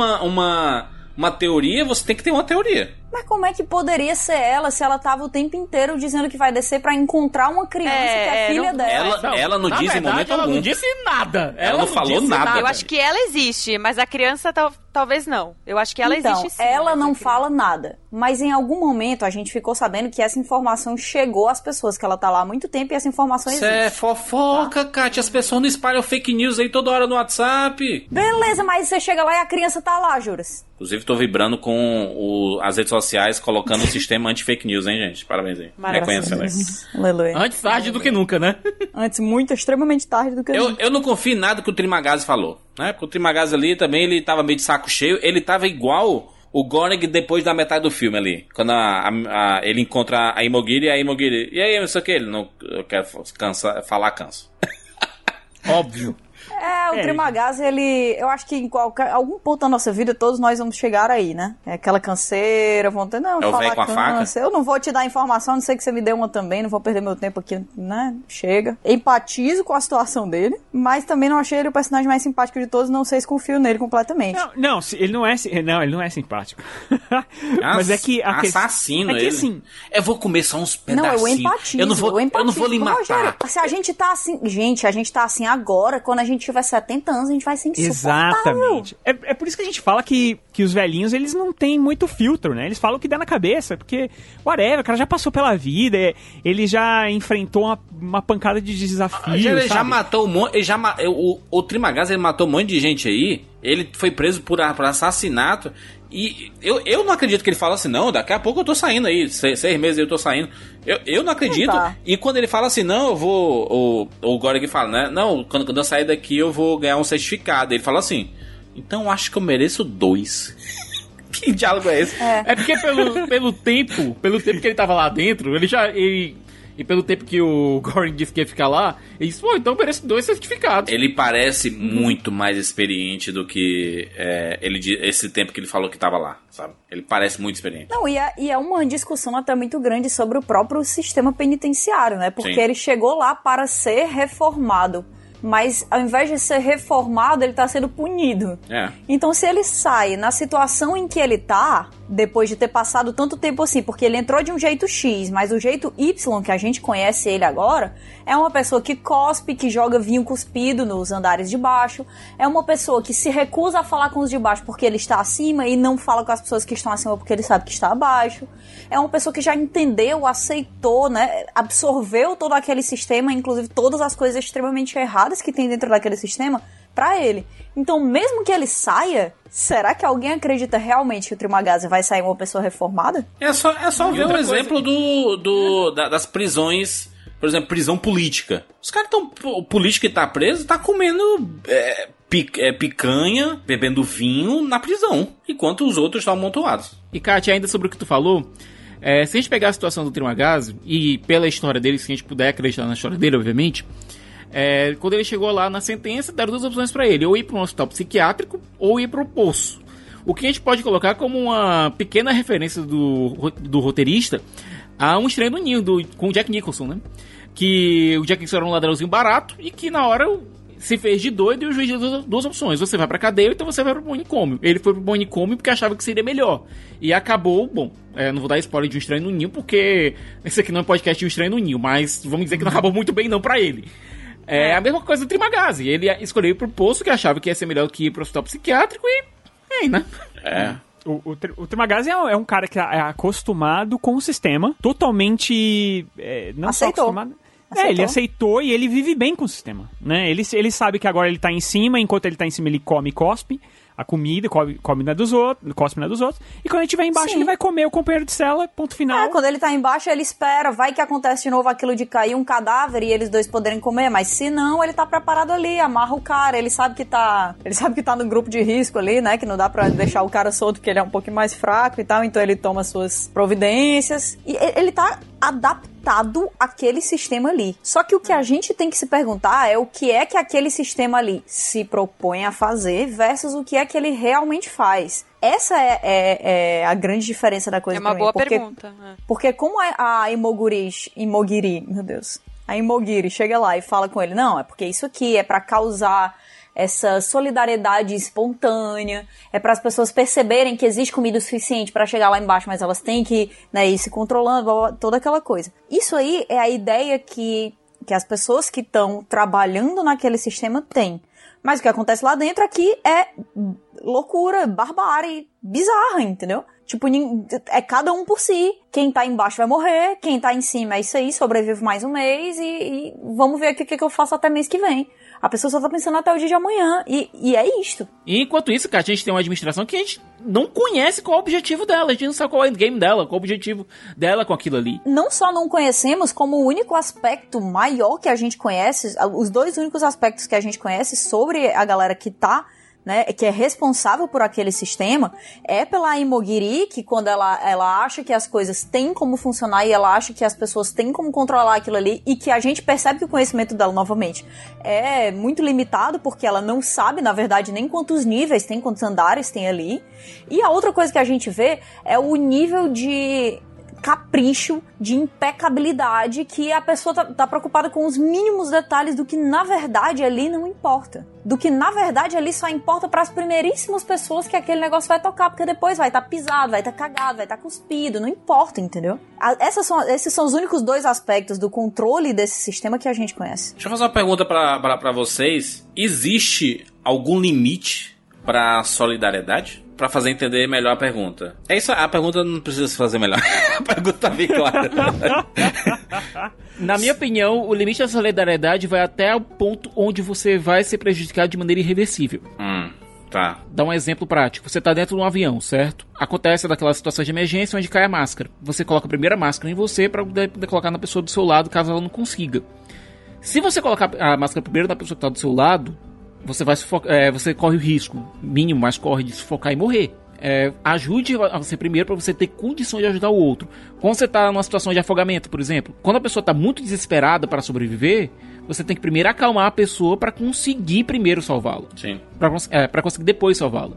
uma teoria, você tem que ter uma teoria. Mas como é que poderia ser ela se ela tava o tempo inteiro dizendo que vai descer pra encontrar uma criança que é filha dela? Ela não diz em momento algum. Ela não disse nada. Ela não falou nada. Eu acho que ela existe, mas a criança talvez não. Eu acho que ela existe sim. Ela não fala nada. Mas em algum momento a gente ficou sabendo que essa informação chegou às pessoas, que ela tá lá há muito tempo e essa informação existe. Isso é fofoca, tá? Kátia. As pessoas não espalham fake news aí toda hora no WhatsApp. Beleza, mas você chega lá e a criança tá lá, juras. Inclusive, tô vibrando com as redes sociais, colocando o sistema anti-fake news, hein, gente? Parabéns aí. Reconheça, né? Aleluia. Antes tarde do que nunca, né? Antes extremamente tarde do que nunca. Eu não confio em nada que o Trimagazzi falou, né? Porque o Trimagazzi ali também, ele tava meio de saco cheio. Ele tava igual o Gornig depois da metade do filme ali. Quando ele encontra a Imogiri e a Imogiri... E aí, não sei o que? Ele não... Eu quero falar canso. Óbvio. O Trimagazzi, eu acho que em algum ponto da nossa vida todos nós vamos chegar aí, né? É aquela canseira, vontade, não, falar com a faca. Eu não vou te dar informação, não sei que você me deu uma também, não vou perder meu tempo aqui, né? Chega. Empatizo com a situação dele, mas também não achei ele o personagem mais simpático de todos, não sei se confio nele completamente. Não, ele não é simpático. Mas é que... Assassino ele. Assim, eu vou comer só uns pedacinhos. Não, eu empatizo. Eu não vou lhe matar. Rogério, se a gente tá assim... Gente, a gente tá assim agora, quando a gente tiver 70 anos a gente vai ser insuportável. Exatamente. É por isso que a gente fala que os velhinhos, eles não têm muito filtro, né? Eles falam o que dá na cabeça, porque, whatever, o cara já passou pela vida, ele já enfrentou uma pancada de desafios, ele já matou um monte... O Trimagazzi, ele matou um monte de gente aí, ele foi preso por assassinato, e eu não acredito que ele fala assim, não, daqui a pouco eu tô saindo aí, 6 meses eu tô saindo. Eu não acredito. E quando ele fala assim, não, eu vou... O Gorg fala, né? Não, quando eu sair daqui eu vou ganhar um certificado. Ele fala assim, então acho que eu mereço 2. Que diálogo é esse? É porque pelo tempo que ele tava lá dentro, e pelo tempo que o Goring disse que ia ficar lá, ele disse, pô, então eu mereço 2 certificados. Ele parece muito mais experiente do que esse tempo que ele falou que tava lá, sabe? Ele parece muito experiente. Não, e é uma discussão até muito grande sobre o próprio sistema penitenciário, né? Porque Sim. ele chegou lá para ser reformado. Mas ao invés de ser reformado, ele tá sendo punido. Então se ele sai na situação em que ele tá, depois de ter passado tanto tempo assim, porque ele entrou de um jeito X, mas o jeito Y que a gente conhece ele agora, é uma pessoa que cospe, que joga vinho cuspido nos andares de baixo, é uma pessoa que se recusa a falar com os de baixo porque ele está acima e não fala com as pessoas que estão acima porque ele sabe que está abaixo, é uma pessoa que já entendeu, aceitou, né, absorveu todo aquele sistema, inclusive todas as coisas extremamente erradas que tem dentro daquele sistema, pra ele. Então, mesmo que ele saia, será que alguém acredita realmente que o Trimagazzi vai sair uma pessoa reformada? É só ver o exemplo das prisões, por exemplo, prisão política. Os caras estão... O político que tá preso tá comendo picanha, bebendo vinho na prisão, enquanto os outros estão amontoados. E, Kátia, ainda sobre o que tu falou, se a gente pegar a situação do Trimagazzi, e pela história dele, se a gente puder acreditar na história dele, obviamente... quando ele chegou lá na sentença, deram 2 opções pra ele, ou ir para um hospital psiquiátrico ou ir para o poço. O que a gente pode colocar como uma pequena referência do roteirista a Um Estranho no Ninho, com o Jack Nicholson, né? Que o Jack Nicholson era um ladrãozinho barato e que na hora se fez de doido e o juiz deu 2 opções. Você vai pra cadeia ou então você vai pro manicômio. Ele foi pro manicômio porque achava que seria melhor. E acabou, bom, não vou dar spoiler de Um Estranho no Ninho porque esse aqui não é podcast de Um Estranho no Ninho, mas vamos dizer que não acabou muito bem não pra ele. É a mesma coisa do Trimagazzi. Ele escolheu ir pro poço, que achava que ia ser melhor do que ir pro hospital psiquiátrico e... né? O Trimagazzi é um cara que é acostumado com o sistema, totalmente... não aceitou. Só acostumado... ele aceitou e ele vive bem com o sistema, né? Ele sabe que agora ele tá em cima, enquanto ele tá em cima ele come e cospe a comida, come na dos outros, cospe na dos outros, e quando ele estiver embaixo ele vai comer o companheiro de cela, ponto final. Quando ele tá embaixo ele espera, vai que acontece de novo aquilo de cair um cadáver e eles dois poderem comer, mas se não, ele tá preparado ali, amarra o cara, ele sabe que tá no grupo de risco ali, né, que não dá pra deixar o cara solto porque ele é um pouquinho mais fraco e tal, então ele toma suas providências, e ele tá adaptado àquele sistema ali. Só que o que a gente tem que se perguntar é o que é que aquele sistema ali se propõe a fazer versus o que é que ele realmente faz. Essa é a grande diferença da coisa. É uma boa pergunta. Porque como a Imogiri, meu Deus, a Imogiri chega lá e fala com ele, não, é porque isso aqui é pra causar essa solidariedade espontânea, é para as pessoas perceberem que existe comida o suficiente para chegar lá embaixo, mas elas têm que, né, ir se controlando, toda aquela coisa. Isso aí é a ideia que as pessoas que estão trabalhando naquele sistema têm. Mas o que acontece lá dentro aqui é loucura, barbárie, bizarra, entendeu? Tipo, é cada um por si. Quem tá embaixo vai morrer, quem tá em cima é isso aí, sobrevive mais um mês e vamos ver o que eu faço até mês que vem. A pessoa só tá pensando até o dia de amanhã. E é isto. E enquanto isso, cara, a gente tem uma administração que a gente não conhece qual é o objetivo dela. A gente não sabe qual é o endgame dela, qual é o objetivo dela com aquilo ali. Não só não conhecemos, como o único aspecto maior que a gente conhece, os 2 únicos aspectos que a gente conhece sobre a galera que tá, né, que é responsável por aquele sistema, é pela Imogiri, que quando ela acha que as coisas têm como funcionar e ela acha que as pessoas têm como controlar aquilo ali, e que a gente percebe que o conhecimento dela, novamente, é muito limitado, porque ela não sabe, na verdade, nem quantos níveis tem, quantos andares tem ali. E a outra coisa que a gente vê é o nível de capricho, de impecabilidade, que a pessoa tá preocupada com os mínimos detalhes do que na verdade ali não importa. Do que na verdade ali só importa para as primeiríssimas pessoas que aquele negócio vai tocar, porque depois vai estar pisado, vai estar cagado, vai estar cuspido, não importa, entendeu? Esses são os únicos dois aspectos do controle desse sistema que a gente conhece. Deixa eu fazer uma pergunta pra vocês. Existe algum limite pra solidariedade? Pra fazer entender melhor a pergunta. É isso, a pergunta não precisa se fazer melhor. A pergunta tá bem clara. Na minha opinião, o limite da solidariedade vai até o ponto onde você vai ser prejudicado de maneira irreversível. Tá. Dá um exemplo prático. Você tá dentro de um avião, certo? Acontece daquela situação de emergência onde cai a máscara. Você coloca a primeira máscara em você pra poder colocar na pessoa do seu lado, caso ela não consiga. Se você colocar a máscara primeiro na pessoa que tá do seu lado, você vai você corre o risco mínimo, mas corre de sufocar e morrer. Ajude você primeiro para você ter condição de ajudar o outro. Quando você tá numa situação de afogamento, por exemplo, quando a pessoa tá muito desesperada para sobreviver, você tem que primeiro acalmar a pessoa para conseguir primeiro salvá-la. Sim. Para conseguir depois salvá-la.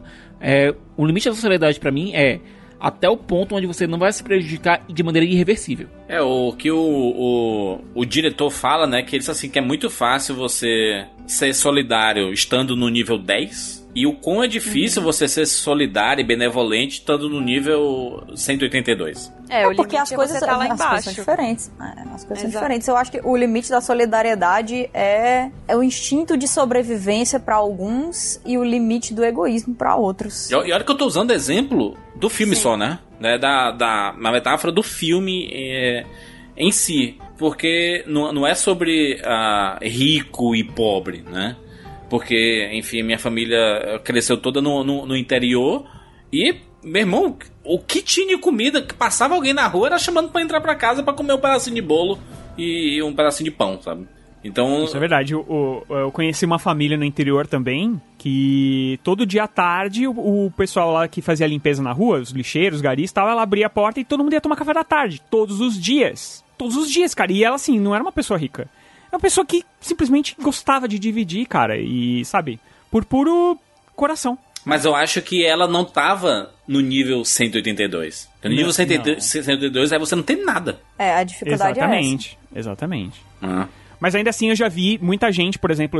O limite da sociedade para mim é até o ponto onde você não vai se prejudicar de maneira irreversível. O que o diretor fala, né, que ele diz assim, que é muito fácil você ser solidário estando no nível 10, e o quão é difícil você ser solidário e benevolente estando no nível 182. O porque as coisas tá lá embaixo. São diferentes. As coisas são diferentes. Eu acho que o limite da solidariedade é o instinto de sobrevivência para alguns e o limite do egoísmo para outros. E olha que eu tô usando exemplo do filme. Sim. Só, né? Da metáfora do filme em si. Porque não é sobre rico e pobre, né? Porque, enfim, minha família cresceu toda no interior e, meu irmão, o que tinha de comida que passava alguém na rua era chamando pra entrar pra casa pra comer um pedacinho de bolo e um pedacinho de pão, sabe? Então... Isso é verdade. Eu conheci uma família no interior também que todo dia à tarde o pessoal lá que fazia a limpeza na rua, os lixeiros, os garis, tal, ela abria a porta e todo mundo ia tomar café da tarde. Todos os dias. Todos os dias, cara. E ela, assim, não era uma pessoa rica. É uma pessoa que simplesmente gostava de dividir, cara. E, sabe, por puro coração. Mas eu acho que ela não tava no nível 182. No nível 182 aí você não tem nada. A dificuldade é essa. Exatamente. Mas ainda assim eu já vi muita gente, por exemplo,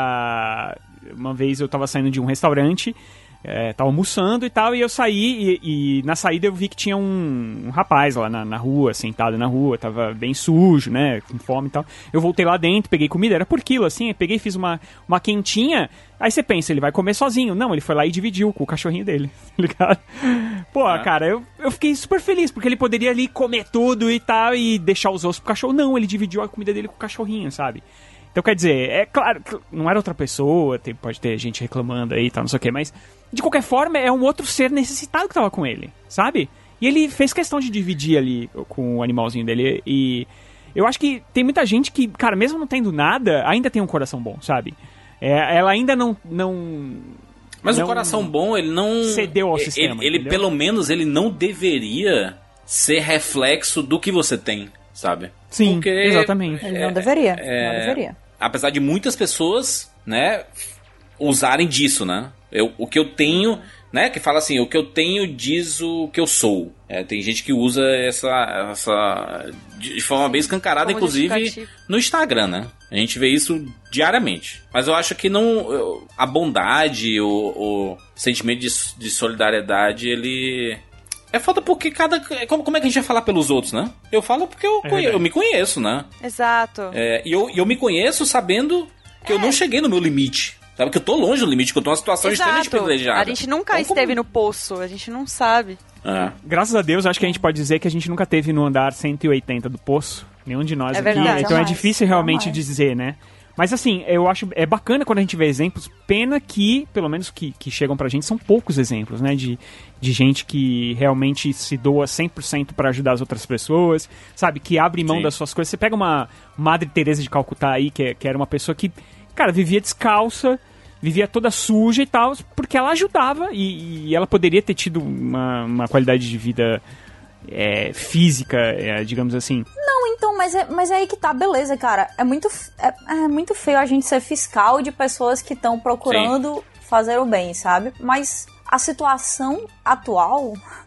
uma vez eu tava saindo de um restaurante, tava almoçando e tal, e eu saí, e na saída eu vi que tinha um rapaz lá na rua, sentado na rua, tava bem sujo, né, com fome e tal. Eu voltei lá dentro, peguei comida, era por quilo, assim, peguei e fiz uma quentinha. Aí você pensa, ele vai comer sozinho. Não, ele foi lá e dividiu com o cachorrinho dele, tá ligado? Pô, cara, eu fiquei super feliz, porque ele poderia ali comer tudo e tal, e deixar os ossos pro cachorro. Não, ele dividiu a comida dele com o cachorrinho, sabe? Então, quer dizer, é claro, não era outra pessoa, pode ter gente reclamando aí e tal, não sei o quê, mas, de qualquer forma, é um outro ser necessitado que tava com ele, sabe? E ele fez questão de dividir ali com o animalzinho dele, e eu acho que tem muita gente que, cara, mesmo não tendo nada, ainda tem um coração bom, sabe? Ela ainda não Mas o coração bom, ele não... cedeu ao sistema, ele pelo menos, ele não deveria ser reflexo do que você tem, sabe? Sim, porque exatamente. Ele não deveria, não deveria. Apesar de muitas pessoas, né, usarem disso, né? O que eu tenho, né, que fala assim, o que eu tenho diz o que eu sou. Tem gente que usa essa de forma bem escancarada, inclusive no Instagram, né? A gente vê isso diariamente. Mas eu acho que a bondade, o sentimento de solidariedade, ele... É foda porque como é que a gente vai falar pelos outros, né? Eu falo porque eu me conheço, né? Exato. E eu me conheço sabendo que eu não cheguei no meu limite. Sabe? Que eu tô longe do limite, que eu tô numa situação extremamente privilegiada. A gente nunca esteve no poço, a gente não sabe. Graças a Deus, acho que a gente pode dizer que a gente nunca teve no andar 180 do poço. Nenhum de nós aqui. Verdade. Então é difícil realmente dizer, né? Mas assim, eu acho bacana quando a gente vê exemplos. Pena que, pelo menos que chegam pra gente, são poucos exemplos, né? De gente que realmente se doa 100% pra ajudar as outras pessoas, sabe? Que abre mão das suas coisas. Você pega uma Madre Teresa de Calcutá aí, que era uma pessoa que, cara, vivia descalça, vivia toda suja e tal, porque ela ajudava e ela poderia ter tido uma qualidade de vida física, digamos assim. Não, então, mas é aí que tá, beleza, cara. É muito feio a gente ser fiscal de pessoas que estão procurando fazer o bem, sabe? Mas a situação atual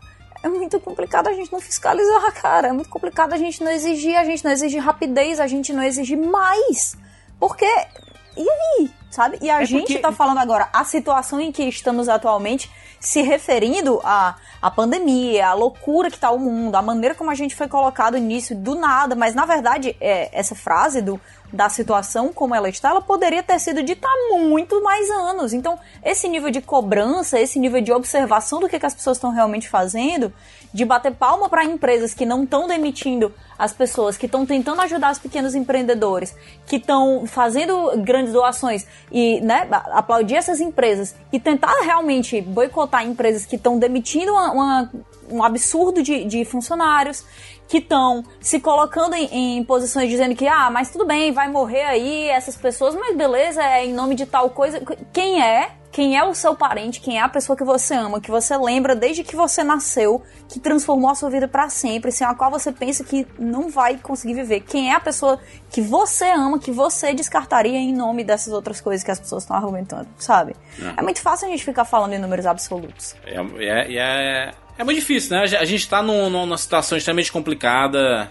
é muito complicado a gente não fiscalizar, cara. É muito complicado a gente não exigir rapidez, a gente não exigir mais. Porque, e aí, sabe? E a gente tá falando agora, a situação em que estamos atualmente, se referindo à pandemia, à loucura que tá o mundo, a maneira como a gente foi colocado nisso, do nada. Mas, na verdade, essa frase da situação como ela está, ela poderia ter sido dita há muito mais anos. Então, esse nível de cobrança, esse nível de observação do que as pessoas estão realmente fazendo, de bater palma para empresas que não estão demitindo as pessoas, que estão tentando ajudar os pequenos empreendedores, que estão fazendo grandes doações e, né, aplaudir essas empresas e tentar realmente boicotar empresas que estão demitindo um absurdo de funcionários, que estão se colocando em posições dizendo que, mas tudo bem, vai morrer aí essas pessoas, mas beleza, é em nome de tal coisa. Quem é o seu parente, quem é a pessoa que você ama, que você lembra desde que você nasceu, que transformou a sua vida pra sempre, sem a qual você pensa que não vai conseguir viver? Quem é a pessoa que você ama, que você descartaria em nome dessas outras coisas que as pessoas estão argumentando, sabe? É muito fácil a gente ficar falando em números absolutos. É muito difícil, né? A gente tá numa situação extremamente complicada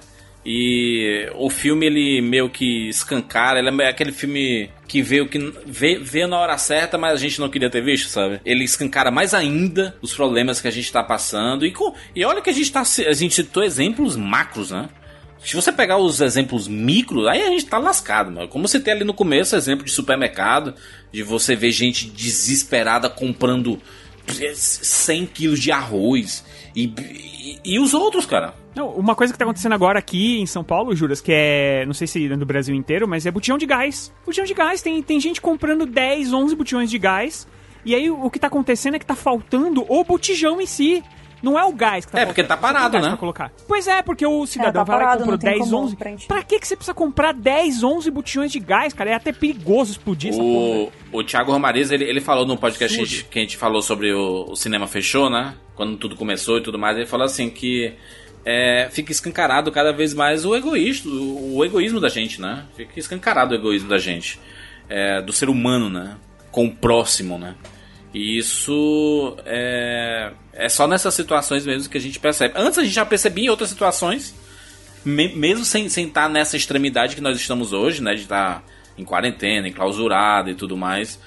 e o filme, ele meio que escancara. Ele é aquele filme que veio na hora certa, mas a gente não queria ter visto, sabe? Ele escancara mais ainda os problemas que a gente tá passando. E olha que a gente citou exemplos macros, né? Se você pegar os exemplos micros, aí a gente tá lascado, mano. Como você tem ali no começo, exemplo de supermercado, de você ver gente desesperada comprando 100 quilos de arroz e os outros, cara. Não, uma coisa que tá acontecendo agora aqui em São Paulo, Juras, que é, não sei se é do Brasil inteiro, mas é botijão de gás. Botijão de gás, tem gente comprando 10, 11 botijões de gás, e aí o que tá acontecendo é que tá faltando o botijão em si. Não é o gás que tá faltando. Porque tá parado, né? Colocar. Pois é, porque o cidadão vai lá e comprou 10, 11... Pra que você precisa comprar 10, 11 botijões de gás, cara? É até perigoso explodir essa porra. O Thiago Romariz, ele falou no podcast que a gente falou sobre o cinema fechou, né? Quando tudo começou e tudo mais, ele falou assim que fica escancarado cada vez mais o egoísmo da gente, né? Fica escancarado o egoísmo da gente, do ser humano, né? Com o próximo, né? E isso é só nessas situações mesmo que a gente percebe. Antes a gente já percebia em outras situações, mesmo sem estar nessa extremidade que nós estamos hoje, né? De estar em quarentena, enclausurado e tudo mais.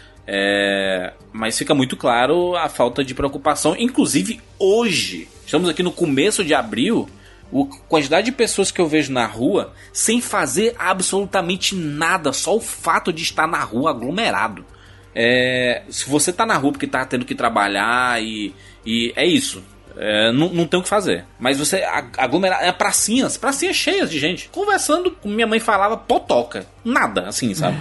Mas fica muito claro a falta de preocupação. Inclusive hoje, estamos aqui no começo de abril, a quantidade de pessoas que eu vejo na rua sem fazer absolutamente nada, só o fato de estar na rua aglomerado. Se você tá na rua porque tá tendo que trabalhar e é isso, não tem o que fazer. Mas você aglomerar, pracinhas cheias de gente conversando, como minha mãe falava, potoca, nada assim, sabe?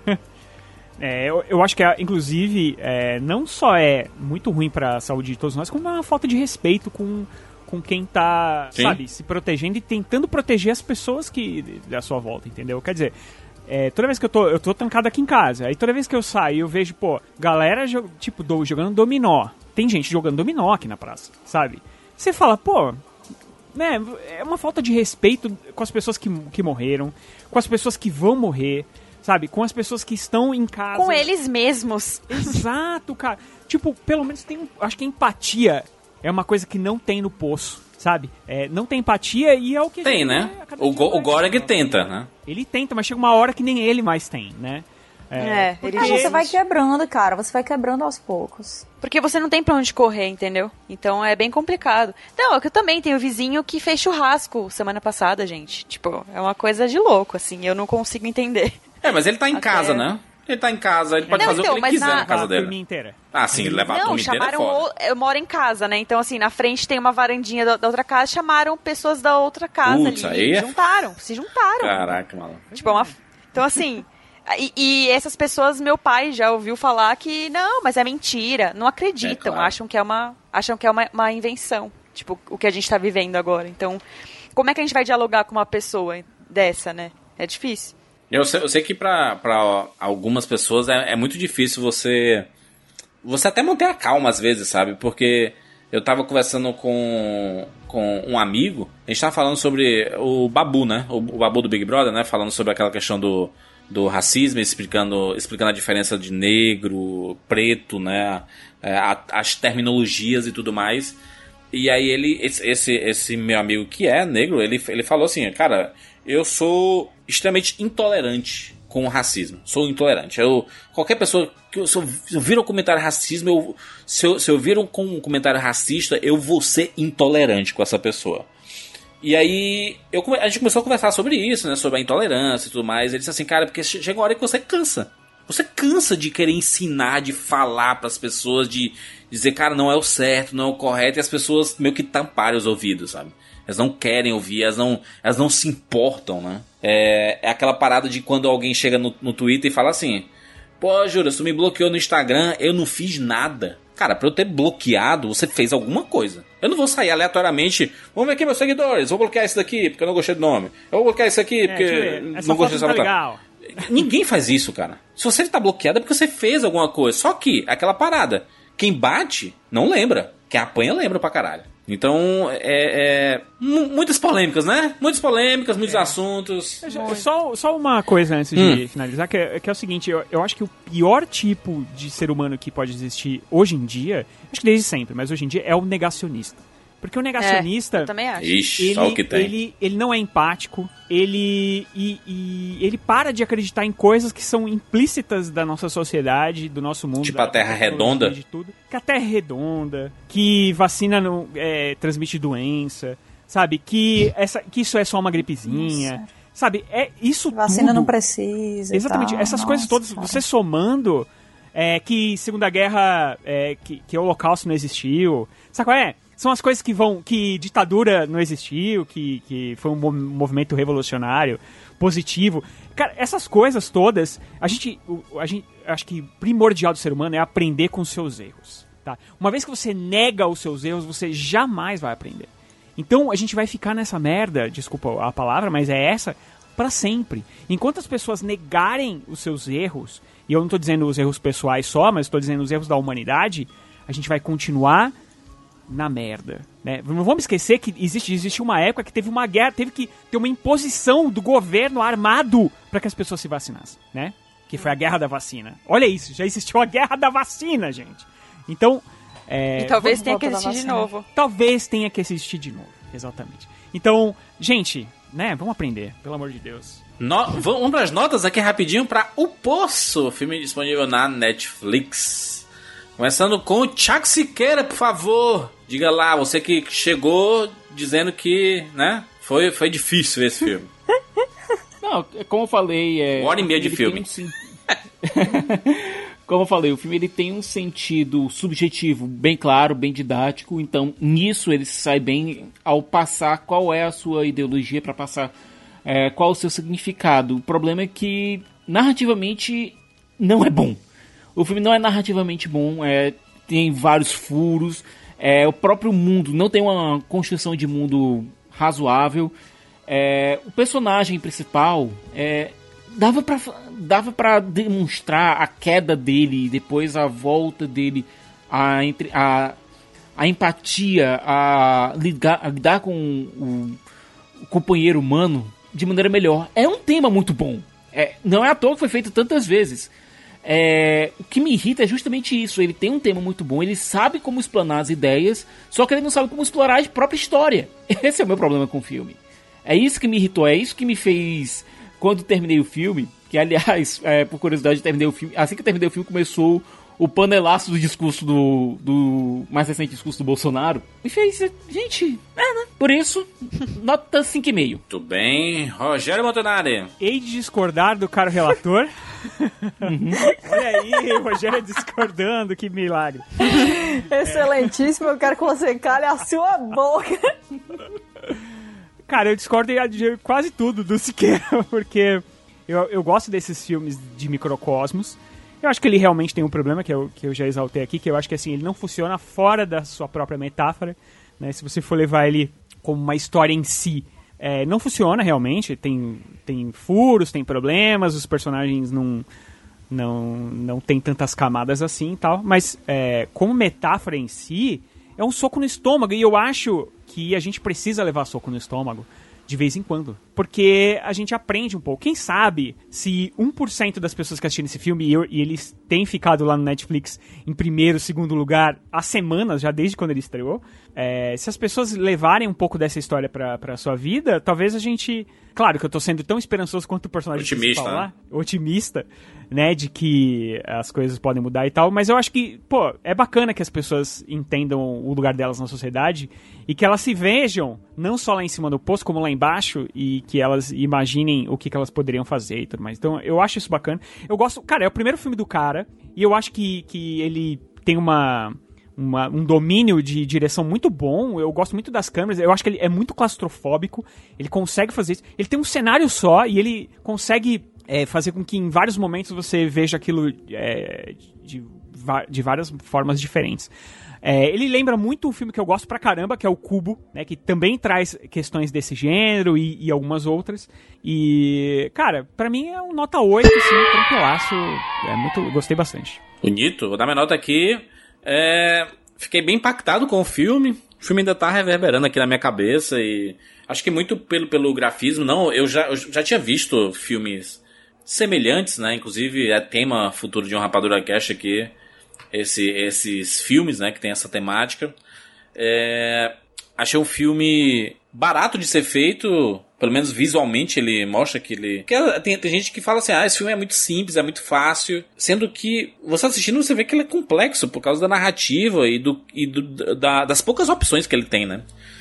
Eu acho que inclusive não só é muito ruim pra saúde de todos nós, como é uma falta de respeito com quem tá, sabe, se protegendo e tentando proteger as pessoas da sua volta, entendeu? Quer dizer, toda vez que eu tô trancado aqui em casa, aí toda vez que eu saio, eu vejo, galera, jogando dominó. Tem gente jogando dominó aqui na praça, sabe? Você fala, né, é uma falta de respeito com as pessoas que morreram, com as pessoas que vão morrer, sabe? Com as pessoas que estão em casa. Com eles mesmos. Exato, cara. Pelo menos acho que a empatia é uma coisa que não tem no Poço, sabe? Não tem empatia e é o que... Tem, né? O Goreg tenta, né? Ele tenta, mas chega uma hora que nem ele mais tem, né? Você vai quebrando, cara. Você vai quebrando aos poucos. Porque você não tem pra onde correr, entendeu? Então é bem complicado. Não, é que eu também tenho vizinho que fez churrasco semana passada, gente. É uma coisa de louco, assim. Eu não consigo entender. Mas ele tá em casa, né? Ele tá em casa, ele pode fazer o que ele quiser na casa dele. Inteira. Sim, levar a turma inteira é foda. Eu moro em casa, né? Então, assim, na frente tem uma varandinha da outra casa, chamaram pessoas da outra casa ali. Se juntaram. Caraca, maluco. Então, assim... E essas pessoas, meu pai já ouviu falar que não, mas é mentira, não acreditam, claro. acham que é uma invenção, o que a gente tá vivendo agora. Então, como é que a gente vai dialogar com uma pessoa dessa, né? É difícil. Eu sei que pra algumas pessoas é muito difícil você até manter a calma às vezes, sabe? Porque eu tava conversando com um amigo, a gente tava falando sobre o Babu, né? O Babu do Big Brother, né? Falando sobre aquela questão do racismo, explicando a diferença de negro, preto, né? As terminologias e tudo mais. E aí esse meu amigo que é negro, ele falou assim, cara, eu sou extremamente intolerante com o racismo. Sou intolerante. Qualquer pessoa se eu vir um comentário racismo, se eu vir um comentário racista, eu vou ser intolerante com essa pessoa. E aí a gente começou a conversar sobre isso, né? Sobre a intolerância e tudo mais. Ele disse assim, cara, porque chega uma hora que você cansa. Você cansa de querer ensinar, de falar pras pessoas, de dizer, cara, não é o certo, não é o correto, e as pessoas meio que tamparem os ouvidos, sabe? Elas não querem ouvir, elas não se importam, né? É aquela parada de quando alguém chega no Twitter e fala assim, pô, Júlia, você me bloqueou no Instagram, eu não fiz nada. Cara, pra eu ter bloqueado, você fez alguma coisa. Eu não vou sair aleatoriamente, vamos ver aqui meus seguidores, vou bloquear esse daqui porque eu não gostei do nome. Eu vou bloquear esse aqui porque não gostei dessa legal. Ninguém faz isso, cara. Se você tá bloqueado é porque você fez alguma coisa. Só que, aquela parada, quem bate, não lembra. Quem apanha, lembra pra caralho. Então, muitas polêmicas, né? Muitas polêmicas, muitos assuntos. Só uma coisa antes de finalizar, que é o seguinte, eu acho que o pior tipo de ser humano que pode existir hoje em dia, acho que desde sempre, mas hoje em dia é o negacionista. Porque o negacionista, eu também acho. Ixi, só o que tem. Ele não é empático, ele para de acreditar em coisas que são implícitas da nossa sociedade, do nosso mundo. Tipo a Terra redonda? De tudo. Que a Terra é redonda, que vacina não transmite doença, sabe? Que isso é só uma gripezinha. Nossa. Sabe? Isso vacina tudo, não precisa. Exatamente. Essas coisas todas, cara. Você somando que Segunda Guerra, que o Holocausto não existiu. Sabe qual é? São as coisas que ditadura não existiu, que foi um movimento revolucionário, positivo. Cara, essas coisas todas, a gente acho que primordial do ser humano é aprender com os seus erros, tá? Uma vez que você nega os seus erros, você jamais vai aprender. Então a gente vai ficar nessa merda, desculpa a palavra, mas é essa, pra sempre. Enquanto as pessoas negarem os seus erros, e eu não tô dizendo os erros pessoais só, mas tô dizendo os erros da humanidade, a gente vai continuar na merda, né? Não vamos esquecer que existe uma época que teve uma guerra, teve que ter uma imposição do governo armado para que as pessoas se vacinassem, né? Que foi a guerra da vacina. Olha isso, já existiu a guerra da vacina, gente. Então, e talvez tenha que existir de novo. Talvez tenha que existir de novo, exatamente. Então, gente, né? Vamos aprender, pelo amor de Deus. Vamos para as notas aqui rapidinho para O Poço, filme disponível na Netflix. Começando com o Thiago Siqueira, por favor. Diga lá, você que chegou dizendo que, né, foi difícil esse filme. Não, como eu falei... 1h30 de filme. Como eu falei, o filme ele tem um sentido subjetivo bem claro, bem didático. Então, nisso ele sai bem ao passar qual é a sua ideologia, para passar qual o seu significado. O problema é que, narrativamente, não é bom. O filme não é narrativamente bom, tem vários furos, o próprio mundo não tem uma construção de mundo razoável. O personagem principal dava pra demonstrar a queda dele e depois a volta dele, a empatia, a lidar com o companheiro humano de maneira melhor. É um tema muito bom, não é à toa que foi feito tantas vezes. O que me irrita é justamente isso. Ele tem um tema muito bom, ele sabe como explanar as ideias, só que ele não sabe como explorar a própria história. Esse é o meu problema com o filme. É isso que me irritou, é isso que me fez, quando terminei o filme, que aliás, por curiosidade, terminei o filme. Assim que eu terminei o filme, começou o panelaço do discurso do mais recente discurso do Bolsonaro. Me fez, gente, né? Por isso, nota 5,5. Muito bem, Rogério Montanari. Hei de discordar do caro relator. Olha aí, o Rogério discordando, que milagre. Excelentíssimo, eu quero que você cale a sua boca. Cara, eu discordo de quase tudo do Siqueira, porque eu gosto desses filmes de microcosmos. Eu acho que ele realmente tem um problema, que eu já exaltei aqui, que eu acho que assim, ele não funciona fora da sua própria metáfora, né? Se você for levar ele como uma história em si, não funciona realmente, tem furos, tem problemas, os personagens não tem tantas camadas assim e tal, mas como metáfora em si, é um soco no estômago, e eu acho que a gente precisa levar soco no estômago de vez em quando, porque a gente aprende um pouco. Quem sabe se 1% das pessoas que assistiram esse filme, e eles têm ficado lá no Netflix em primeiro, segundo lugar há semanas, já desde quando ele estreou, se as pessoas levarem um pouco dessa história pra sua vida, talvez a gente... Claro que eu tô sendo tão esperançoso quanto o personagem otimista, principal lá. Otimista, né? De que as coisas podem mudar e tal. Mas eu acho que, é bacana que as pessoas entendam o lugar delas na sociedade e que elas se vejam, não só lá em cima do poço, como lá embaixo, e que elas imaginem o que elas poderiam fazer e tudo mais. Então, eu acho isso bacana. Eu gosto... Cara, é o primeiro filme do cara, e eu acho que ele tem um domínio de direção muito bom. Eu gosto muito das câmeras. Eu acho que ele é muito claustrofóbico. Ele consegue fazer isso. Ele tem um cenário só e ele consegue fazer com que em vários momentos você veja aquilo de várias formas diferentes. Ele lembra muito um filme que eu gosto pra caramba, que é o Kubo, né, que também traz questões desse gênero e algumas outras. E, cara, pra mim é um nota 8, assim, tranquilaço. Gostei bastante. Bonito. Vou dar minha nota aqui. Fiquei bem impactado com o filme. O filme ainda tá reverberando aqui na minha cabeça e acho que muito pelo grafismo. Não, eu já tinha visto filmes semelhantes, né? Inclusive é tema futuro de um Rapadura Cast aqui, esses filmes, né, que tem essa temática. Achei um filme barato de ser feito. Pelo menos visualmente ele mostra que ele... Tem gente que fala assim, esse filme é muito simples, é muito fácil. Sendo que você assistindo, você vê que ele é complexo por causa da narrativa e das poucas opções que ele tem, né?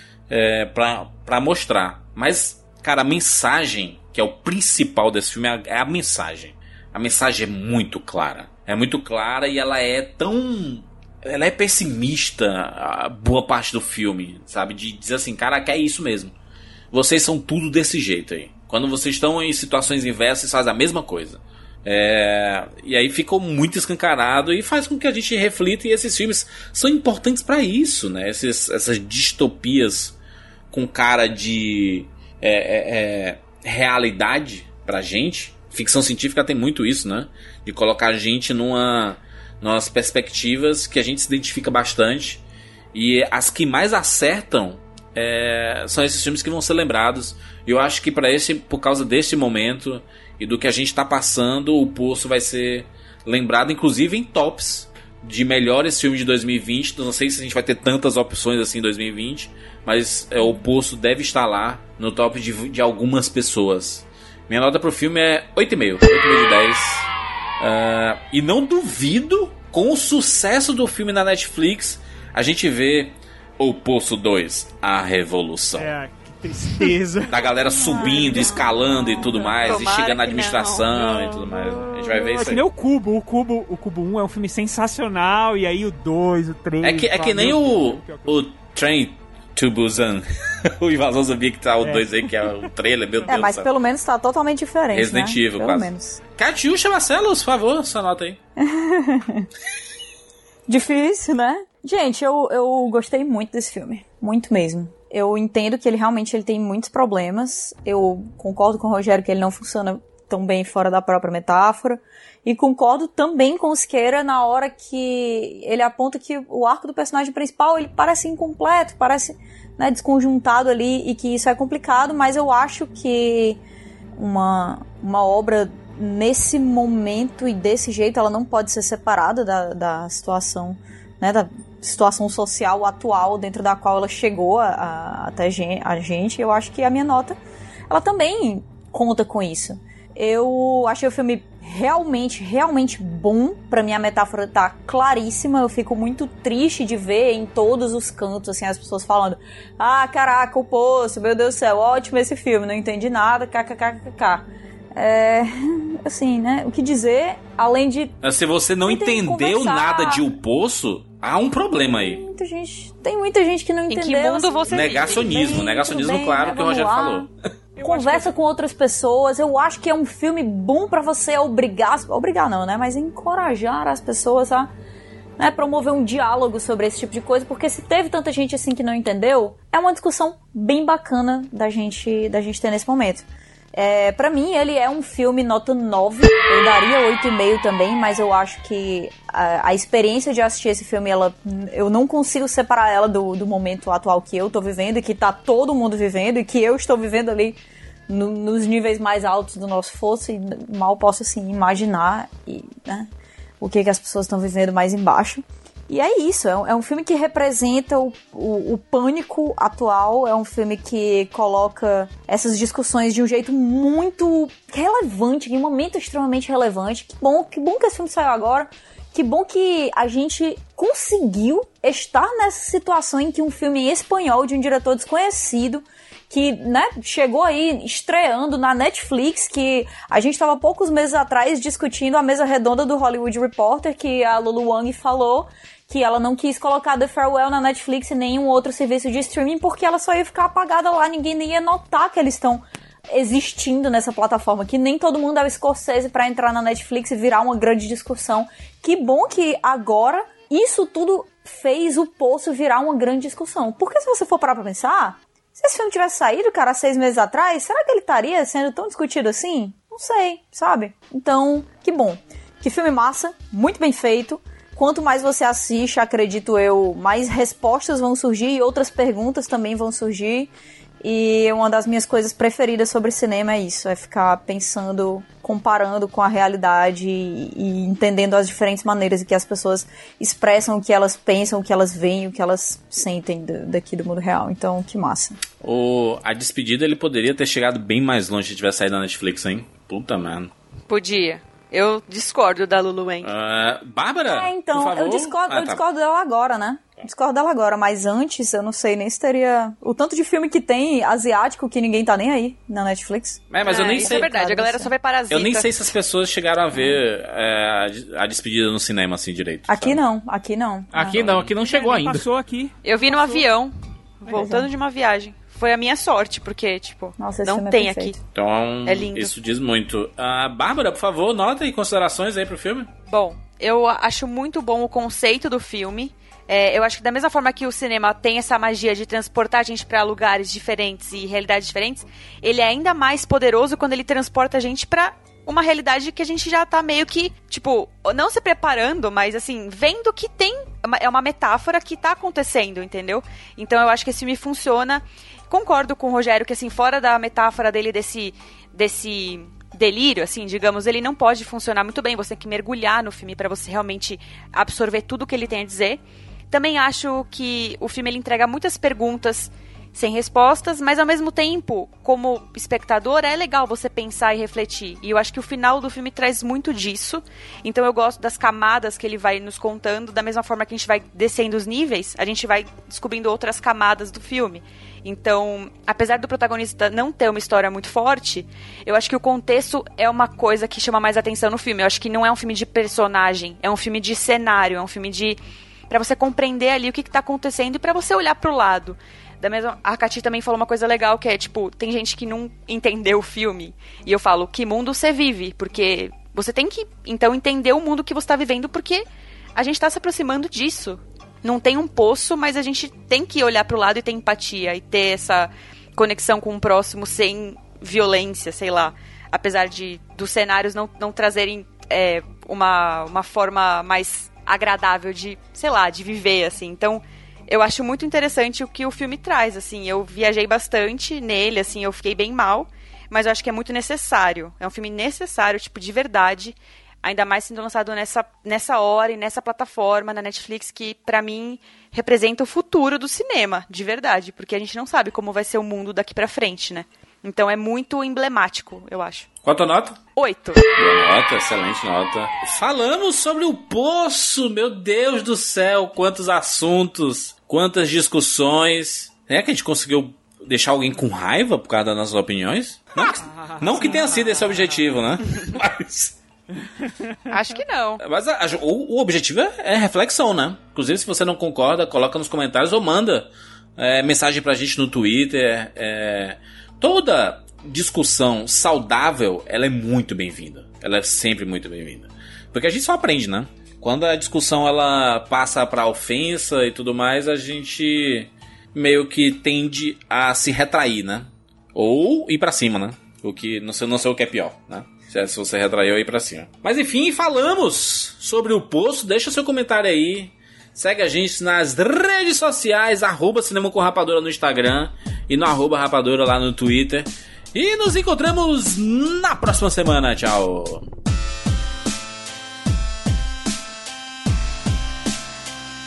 Pra mostrar. Mas, cara, a mensagem, que é o principal desse filme, é a mensagem. A mensagem é muito clara. É muito clara e ela é tão... Ela é pessimista a boa parte do filme, sabe? De dizer assim, cara, que é isso mesmo. Vocês são tudo desse jeito aí. Quando vocês estão em situações inversas, vocês fazem a mesma coisa. E aí ficou muito escancarado e faz com que a gente reflita. E esses filmes são importantes pra isso, né? Essas distopias com cara de realidade pra gente. Ficção científica tem muito isso, né? De colocar a gente numas perspectivas que a gente se identifica bastante. E as que mais acertam são esses filmes que vão ser lembrados. E eu acho que por causa deste momento e do que a gente está passando, o Poço vai ser lembrado, inclusive em tops de melhores filmes de 2020. Não sei se a gente vai ter tantas opções assim em 2020, mas o Poço deve estar lá no top de algumas pessoas. Minha nota pro filme é 8,5 de 10. E não duvido, com o sucesso do filme na Netflix, a gente vê O Poço 2, A Revolução. Que tristeza. Da galera subindo, escalando e tudo mais, e chegando na administração e tudo mais. A gente vai ver isso aí. Que nem o Cubo. O Cubo 1 é um filme sensacional, e aí o 2, o 3... É que nem o Train to Busan. O Invasão Zumbi que tá o 2 aí, que é o trailer, meu Deus do céu. Mas pelo menos tá totalmente diferente, Resident Evil, pelo quase. Menos. Catiuxa Marcelos, por favor, sua nota aí. Difícil, né? Gente, eu gostei muito desse filme. Muito mesmo. Eu entendo que ele realmente tem muitos problemas. Eu concordo com o Rogério que ele não funciona tão bem fora da própria metáfora. E concordo também com o Siqueira na hora que ele aponta que o arco do personagem principal ele parece incompleto, parece, né, desconjuntado ali, e que isso é complicado, mas eu acho que uma obra nesse momento e desse jeito ela não pode ser separada da situação, né, da situação social atual dentro da qual ela chegou até a gente. Eu acho que a minha nota ela também conta com isso. Eu achei o filme realmente bom. Pra mim a metáfora tá claríssima. Eu fico muito triste de ver em todos os cantos assim, as pessoas falando: ah, caraca, o Poço, meu Deus do céu, ótimo esse filme, não entendi nada, kkkk. Assim, né, o que dizer, além de... Se você não entendeu nada de O Poço, há um problema aí. Tem muita gente que não entendeu. Em que mundo você Negacionismo, bem, claro, que o Rogério falou. Conversa com outras pessoas. Eu acho que é um filme bom pra você obrigar não, né? Mas encorajar as pessoas a, né, promover um diálogo sobre esse tipo de coisa, porque se teve tanta gente assim que não entendeu, é uma discussão bem bacana da gente ter nesse momento. Pra mim, ele é um filme nota 9. Eu daria 8,5 também, mas eu acho que a experiência de assistir esse filme, eu não consigo separar ela do momento atual que eu tô vivendo, e que tá todo mundo vivendo, e que eu estou vivendo ali nos níveis mais altos do nosso fosso, e mal posso, assim, imaginar né, o que as pessoas estão vivendo mais embaixo. E é isso, é um filme que representa o pânico atual, é um filme que coloca essas discussões de um jeito muito relevante, em um momento extremamente relevante. Que bom que esse filme saiu agora, que bom que a gente conseguiu estar nessa situação em que um filme em espanhol de um diretor desconhecido, que, né, chegou aí estreando na Netflix, que a gente estava poucos meses atrás discutindo a mesa redonda do Hollywood Reporter, que a Lulu Wang falou que ela não quis colocar The Farewell na Netflix e nenhum outro serviço de streaming porque ela só ia ficar apagada lá, ninguém nem ia notar que eles estão existindo nessa plataforma, que nem todo mundo é o Scorsese pra entrar na Netflix e virar uma grande discussão. Que bom que agora isso tudo fez o Poço virar uma grande discussão. Porque se você for parar pra pensar, se esse filme tivesse saído, cara, há 6 meses atrás, será que ele estaria sendo tão discutido assim? Não sei, sabe? Então, que bom. Que filme massa, muito bem feito. Quanto mais você assiste, acredito eu, mais respostas vão surgir e outras perguntas também vão surgir. E uma das minhas coisas preferidas sobre cinema é isso, é ficar pensando, comparando com a realidade e entendendo as diferentes maneiras em que as pessoas expressam o que elas pensam, o que elas veem, o que elas sentem daqui do mundo real. Então, que massa. A Despedida, ele poderia ter chegado bem mais longe se tivesse saído na Netflix, hein? Puta, mano. Podia. Eu discordo da Lulu Wang. Bárbara, então, por favor. eu discordo dela agora, né? Discordo dela agora, mas antes eu não sei nem se teria... O tanto de filme que tem asiático que ninguém tá nem aí na Netflix. Mas eu nem isso sei. É verdade, a galera só vê Parasita. Eu nem sei se as pessoas chegaram a ver a Despedida no cinema assim direito. Aqui sabe? não. Aqui não chegou ainda. Passou aqui. Eu vi no avião, voltando de uma viagem. Foi a minha sorte, porque, tipo, nossa, não tem aqui. Então, é lindo. Isso diz muito. Bárbara, por favor, nota e considerações aí pro filme. Bom, eu acho muito bom o conceito do filme. Eu acho que da mesma forma que o cinema tem essa magia de transportar a gente pra lugares diferentes e realidades diferentes, ele é ainda mais poderoso quando ele transporta a gente pra uma realidade que a gente já tá meio que, tipo, não se preparando, mas assim, vendo que é uma metáfora que tá acontecendo, entendeu? Então eu acho que esse filme funciona. Concordo com o Rogério que, assim, fora da metáfora dele desse delírio, assim, digamos, ele não pode funcionar muito bem. Você tem que mergulhar no filme pra você realmente absorver tudo que ele tem a dizer. Também acho que o filme ele entrega muitas perguntas sem respostas, mas ao mesmo tempo, como espectador, é legal você pensar e refletir. E eu acho que o final do filme traz muito disso. Então eu gosto das camadas que ele vai nos contando, da mesma forma que a gente vai descendo os níveis, a gente vai descobrindo outras camadas do filme. Então, apesar do protagonista não ter uma história muito forte, eu acho que o contexto é uma coisa que chama mais atenção no filme. Eu acho que não é um filme de personagem, é um filme de cenário, é um filme de... pra você compreender ali o que tá acontecendo e pra você olhar pro lado. Da mesma, a Cati também falou uma coisa legal, que é, tipo, tem gente que não entendeu o filme. E eu falo, que mundo você vive? Porque você tem que, então, entender o mundo que você tá vivendo, porque a gente tá se aproximando disso. Não tem um poço, mas a gente tem que olhar pro lado e ter empatia e ter essa conexão com o próximo sem violência, sei lá. Apesar dos cenários não trazerem uma forma mais agradável de, sei lá, de viver, assim. Então, eu acho muito interessante o que o filme traz, assim. Eu viajei bastante nele, assim, eu fiquei bem mal, mas eu acho que é muito necessário. É um filme necessário, tipo, de verdade. Ainda mais sendo lançado nessa hora e nessa plataforma, na Netflix, que, pra mim, representa o futuro do cinema, de verdade. Porque a gente não sabe como vai ser o mundo daqui pra frente, né? Então é muito emblemático, eu acho. Quanto a nota? 8. Boa nota, excelente nota. Falamos sobre o Poço, meu Deus do céu, quantos assuntos, quantas discussões. É que a gente conseguiu deixar alguém com raiva por causa das nossas opiniões? Não que tenha sido esse o objetivo, né? Mas... acho que não. Mas o objetivo é reflexão, né? Inclusive, se você não concorda, coloca nos comentários ou manda mensagem pra gente no Twitter. Toda discussão saudável, ela é muito bem-vinda. Ela é sempre muito bem-vinda. Porque a gente só aprende, né? Quando a discussão ela passa pra ofensa e tudo mais, a gente meio que tende a se retrair, né? Ou ir pra cima, né? O que não sei o que é pior, né? Se você retraiu, ir pra cima. Mas enfim, falamos sobre o Poço. Deixa seu comentário aí. Segue a gente nas redes sociais, @Cinema com Rapadura no Instagram e no @Rapadura lá no Twitter. E nos encontramos na próxima semana. Tchau!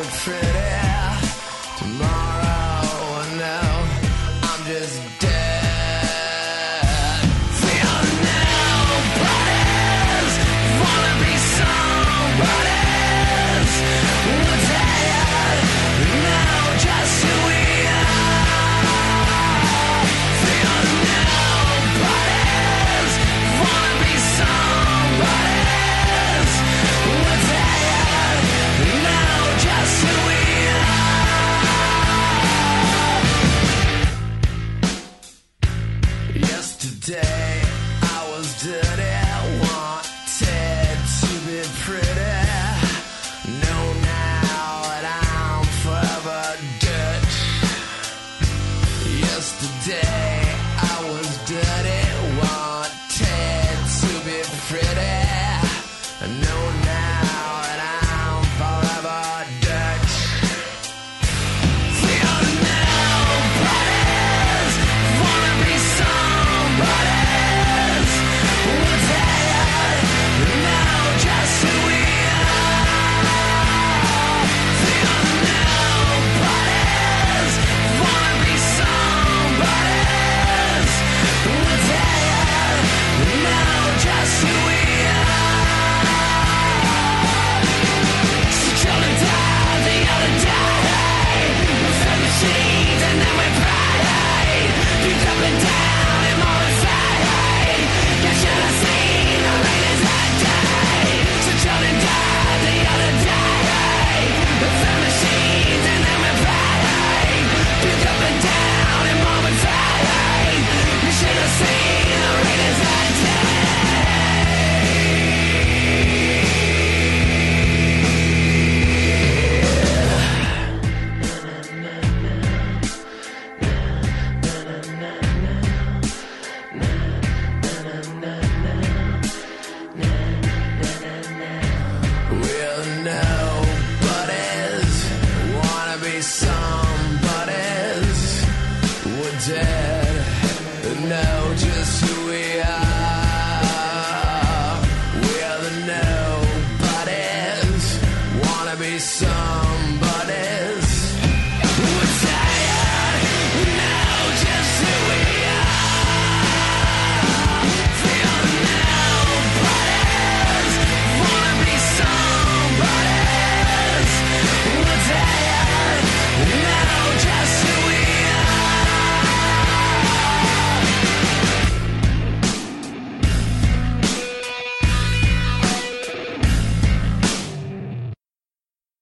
We're the nobodies, wanna be somebody.